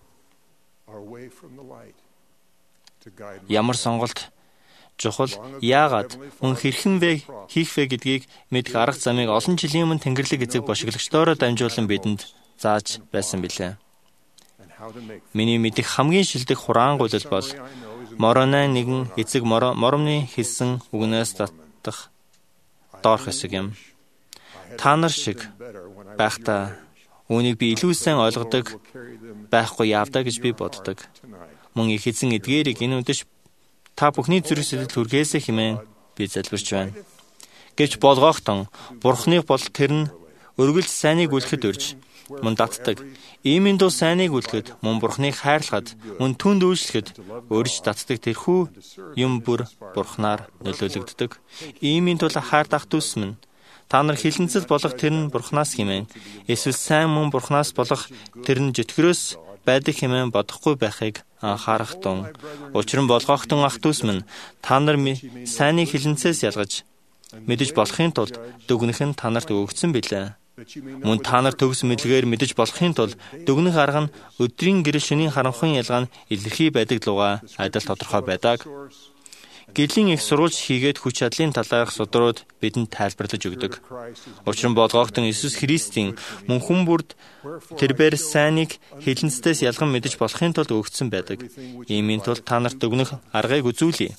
Ямар сонголт чухал, яагаад мөн хэрхэн вэ хийх вэ гэдгийг мэдэх арга замыг олон жилийн өмнө Тэнгэрлэг эзэг бошиглагчдоороо дамжуулан бидэнд зааж байсан билээ. Миний мэдих хамгийн шилдэг хураан гуйлал бол Мороны нэгэн эзэг моромны хэлсэн үгнээс татах доорх хэсэг юм. Та нар шиг байхдаа үүнийг би илүү сайн ойлгодог байхгүй яавдаа гэж би боддог. Мөн их эзэн эдгээрийг энэ үдэш та бүхний зүрх сэтгэл хүргээсэй хэмээн би залбирч байна. Гэвч болгоохтон Бурхныг бол тэр нь өргөлж сайныг үлдэхэд урьж мөн татдаг. Иймийн дуу сайныг үлдэхэд мөн Бурхныг хайрлахад мөн түнд үйлчлэхэд урьж татдаг тэрхүү юм бүр Бурхнаар нөлөөлөгддөг. Иймийн тул хайр дах дүүс минь та нар хилэнцэл болох тэр нь Бурхнаас хэмээн эсвэл сайн мөн Бурхнаас болох тэр нь жөтгөрөөс байдаг хэмээн бодохгүй байхыг анхаарах тун. Учир нь болгоохтон ах дүүс минь та нар сайныг хилэнцээс ялгаж мэдэж болохын тулд дүгнэх нь та нарт өгөгдсөн билээ. Мөн та нар төгс мэдлэгээр мэдэж болохын тулд дүгнэх арга нь өдрийн гэрэл шөнийн харанхуйн ялгаа нь илэрхий байдаг луга адил тодорхой байдаг. гэрлийн их сурвалж хийгээд хүч чадлын талаарх судрууд бидэнд тайлбарлаж өгдөг. Учир нь болгоогдсон Иесус Христийн мөн хүн бүрд тэрбээр сайныг хилэнцдээс ялган мэдэж болохын тулд өгсөн байдаг. Иймийн тулд та нарт өгнөх аргыг үзүүлье.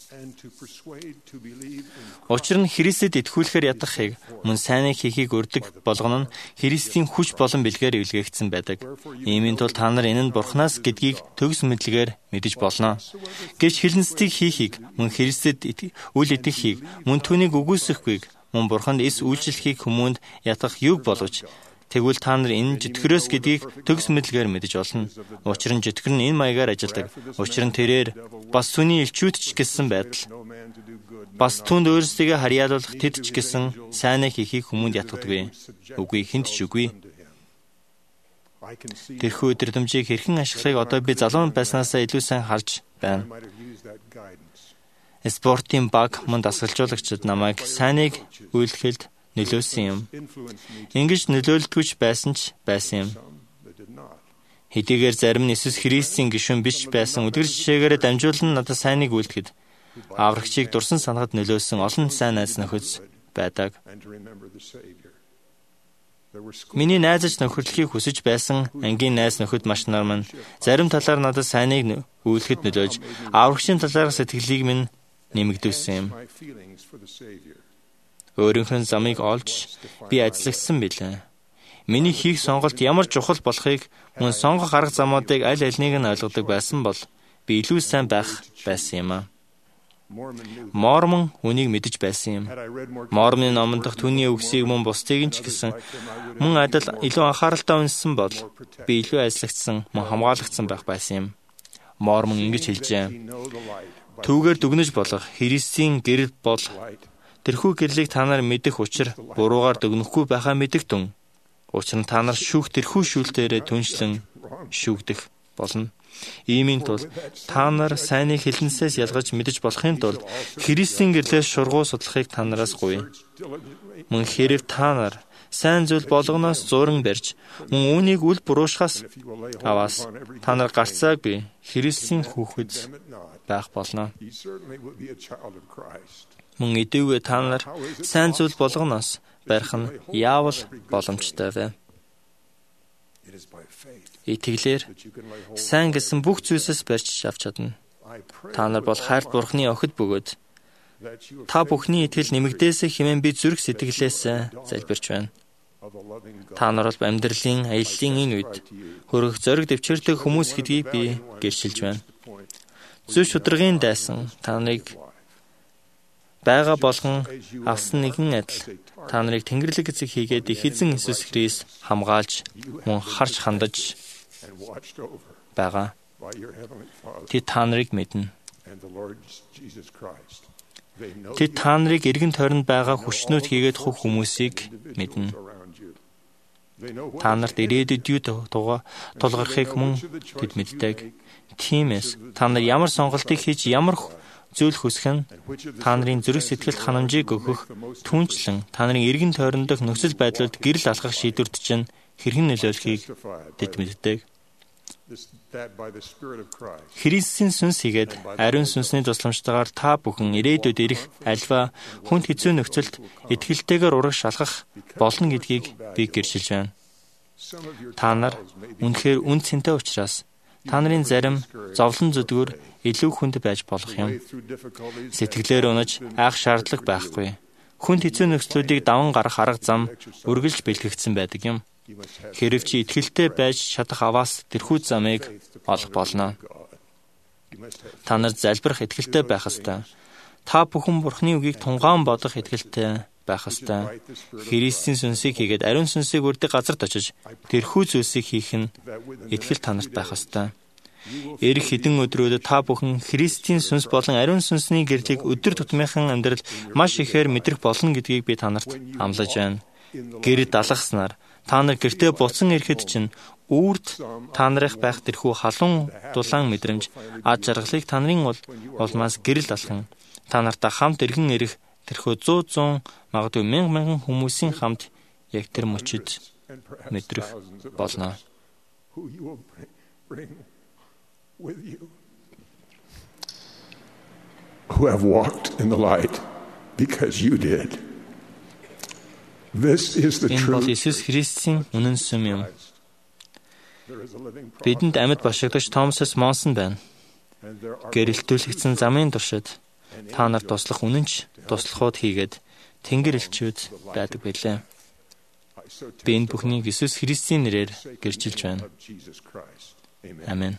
Учир нь Христэд итгүүлэхээр ятгахыг мөн сайныг хийхийг урьдаг болгоно нь Христийн хүч болон бэлгээр илгээгдсэн байдаг. Иймийн тулд та нар энэ нь Бурханаас гэдгийг төгс мэдлэгээр мэдэж болно. Гэвч хилэнцдийг хийхийг мөн Христэд үл итгэхийг мөн түүнийг үгүйсэхгүйг мөн Бурханд эс үйлчлэхийг хүмүүнд ятгах юг боловч тэгвэл та нар энэ житгэрөөс гэдгийг төгс мэдлэгээр мэдэж болно. Учир нь житгэр нь энэ маягаар ажилдаг. Учир нь тэрээр бас түүний элчүүдч гэсэн байдал. Бас түүнд өөрсдийгөө харьяалуулах тэд ч гэсэн сайнаа хийхийг хүмүүнд ятгадаггүй. Үгүй хинт ч үгүй. Тэрхүү өдрөмжийг хэрхэн ашиглахыг одоо би залуу байснаасаа илүү сайн харж байна. Спортын баг мөн дасгалжуулагчид намайг сайныг үйлдэхэд нөлөөсөн юм. Ингэж нөлөөлдөгч байсан ч байсан юм. Хэдийгээр зарим нь Иесус Христийн гишүүн биш байсан үдгэр жишээгээр дамжуулан надад сайныг үйлдэхэд аврагчийг дурсан санахад нөлөөсөн олон сайн найз нөхөд байдаг. Миний найзч нөхөрлөхийг хүсэж байсан ангийн найз нөхөд маш нарман зарим талаар надад сайныг үйлдэхэд нөлөөж аврагчийн талаарх сэтгэлийг минь нэмэгдүүлсэн юм. Өөрийнх нь замыг олж би ажиллагдсан билээ. Миний хийх сонголт ямар чухал болохыг мөн сонгох арга замуудыг аль алийг нь ойлгодог байсан бол би илүү сайн байх байсан юм аа. Мормон үнийг мэдэж байсан юм. Мормоны номон дахь түүний үгсийг мөн бусдыг нь ч гэсэн мөн адил илүү анхааралтай уншсан бол би илүү ажиллагдсан, мөн хамгаалагдсан байх байсан юм. Мормон ингэж хэлжээ. Түүгээр дүгнэж болох Христийн гэрэл бол тэрхүү гэрлийг та нар мэдэх учир буруугаар дүгнэхгүй байхаа мэдэгтэн. Учир нь та нар шүүх тэрхүү шүүлтээрээ түншлэн шүүгдэх болно. Иймийн тулд та нар сайныг хилэнсээс ялгаж мэдэж болохын тулд Христийн гэрлээс шургуу судлахыг та нараас гуйя. Мөн хэрв та нар сайн зүйл болгоноос зуран барьж мөн үүнийг үл буруушхаас аваас та нар гарцаагүй Христийн хүүхэд байх болно. Мөн идэвгүй та нар сайн зүйл болгоноос барих нь яавал боломжтой вэ? Итгэлээр сайн гэсэн бүх зүйлсээс барьж авч чадна. Та нар бол хайрт Бурхны охид бөгөөд та бүхний итгэл нэмэгдээсэ хэмээн би зүрх сэтгэлээс залбирч байна. Та нар бол амьдралын аяллаа энэ үед хөрөх зориг дэвчээрдэг хүмүүс гэдгийг би гэрчилж байна. Зөв шударгын дайсан та нарыг байгаа болгон авсан нэгэн адил та нарыг Тэнгэрлэг эцэг хийгээд их эзэн Иесус Христ хамгаалж мөн харж хандаж байгаа. Тэд та нарыг мэднэ. Тэд та нарыг эргэн тойронд байгаа хүчнүүд хийгээд хух хүмүүсийг мэднэ. Та нарт ирээдүйд юу тулгархыг мөн тэд мэддэг. Тиймээс та нар ямар сонголтыг хийж ямар зүйл хүсэх нь та нарын зүрх сэтгэлд ханамжийг өгөх түнчлэн та нарын эргэн тойрондох нөхцөл байдлууд гэрэл алхах шийдвэрт чинь хэрхэн нөлөөлөхийг тэд мэддэг. Христийн сүнс хийгээд ариун сүнсний тусламжтайгаар та бүхэн ирээдүйд ирэх альва хүнд хэцүү нөхцөлд итгэлтэйгээр урагш алхах болно гэдгийг би гэрчилж байна. Та нар үнэхээр үн цэнтэй учраас та нарын зарим зовлон зүдгүүр илүү хүнд байж болох юм. Сэтгэлээр унаж айх шаардлага байхгүй. Хүнд хэцүү нөхцлүүдийг даван гарах арга зам үргэлж бэлтгэгдсэн байдаг юм. Хэрв чи итгэлтэй байж чадах аваас тэрхүү замыг олох болно. Та нар залбирах итгэлтэй байх ёстой. Та бүхэн Бурхны үгийг тунгаан бодох итгэлтэй байх ёстой. Христийн сүнсийг хийгээд ариун сүнсийг үрдэг газарт очиж тэрхүү зүйлсийг хийх нь итгэл та нарт байх ёстой. Ирэх хэдэн өдрүүдэд та бүхэн Христийн сүнс болон ариун сүнсний гэрлийг өдөр тутмынхан амьдрал маш ихээр мэдрэх болно гэдгийг би та нарт амлаж байна. Гэрд алгаснаар та нар гэртээ буцан ирэхэд чинь үрд та нарыг байх тэрхүү халуун дулаан мэдрэмж ад жаргалыг та нарын улмаас гэрэл алхан та нартай хамт иргэн ирэх тэрхүү 100 магадгүй мянган хүмүүсийн хамт яг тэр мөчид мэдрэх болно. who have walked in the light because you did. This is the Энэ бол truth. Иесус Христийн үнэн сүм юм. Бидэнд амьд башигдагч Томасос Монсон байна. Гэрэлтүүлэгдсэн замын туршид та нарт туслах үнэнч туслахууд хийгээд Тэнгэр элчүүд байдаг байлаа. Би энэ бүхнийг Иесус Христийн нэрээр гэрчилж байна. Амен.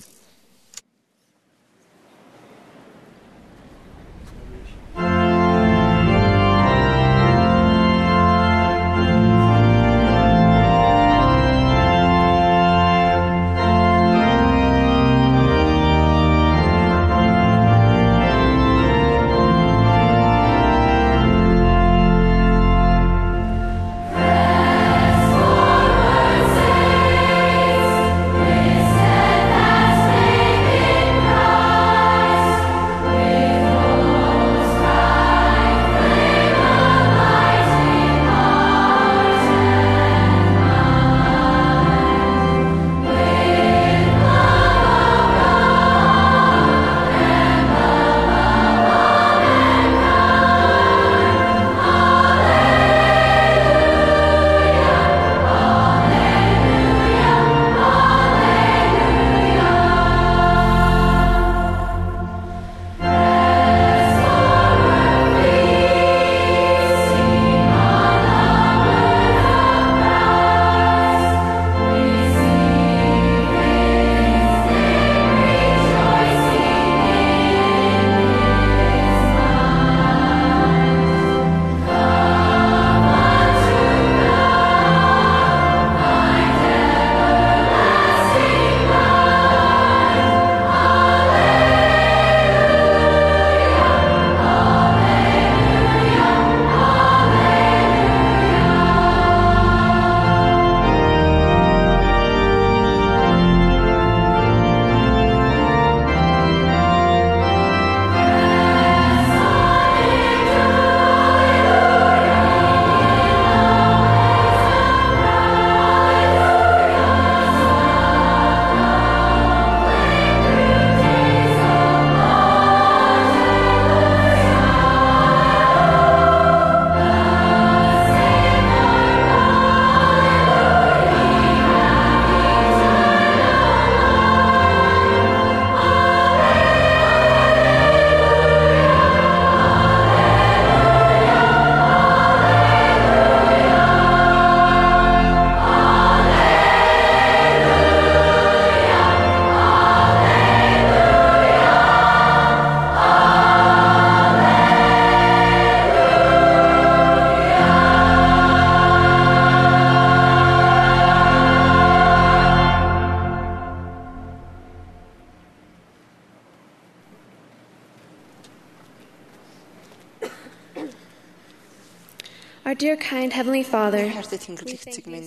Our dear kind Heavenly Father, Хайртай Тэнгэрлэг эцэг минь,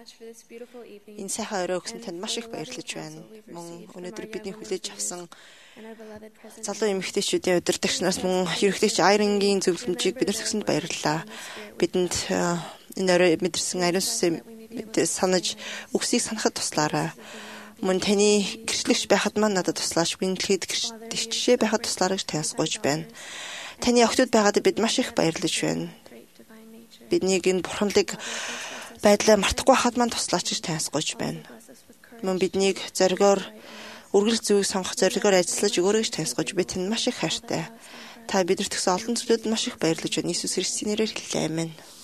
энэ сайхан орой өгсөн танд маш их баярлаж байна. Мөн өнөөдөр бидний хүлээж авсан залуу эмэгтэйчүүдийн удирдагч нараас мөн ерөнхийлөгч Айрангийн зөвлөмжийг бид нарт өгсөнд баярлалаа. Бидэнд энэ орой мэдэрсэн ариун сүнсээ санаж үгсийг санахад туслаарай. Мөн таны гэрчлэгч байхад маань надад туслаач, би дэлхийд гэрчлэгчээ байхад туслаарай гэж таньсгойж байна. Таны охтууд байгаад бид маш их баярлаж байна. Биднийг энэ бурхамлыг байдлаа мартахгүй хаад маань туслаач гэж таньсгойж байна. Мөн биднийг зоригоор үргэлж зүгийг сонгох зоригоор ажиллаж өгөөрэй гэж таньсгойж би танд маш их хайртай. Та бидэрт өгсөн олон зүйлд маш их баярлаж байна. Иесус Христосийн нэрээр хэллээ. Амен.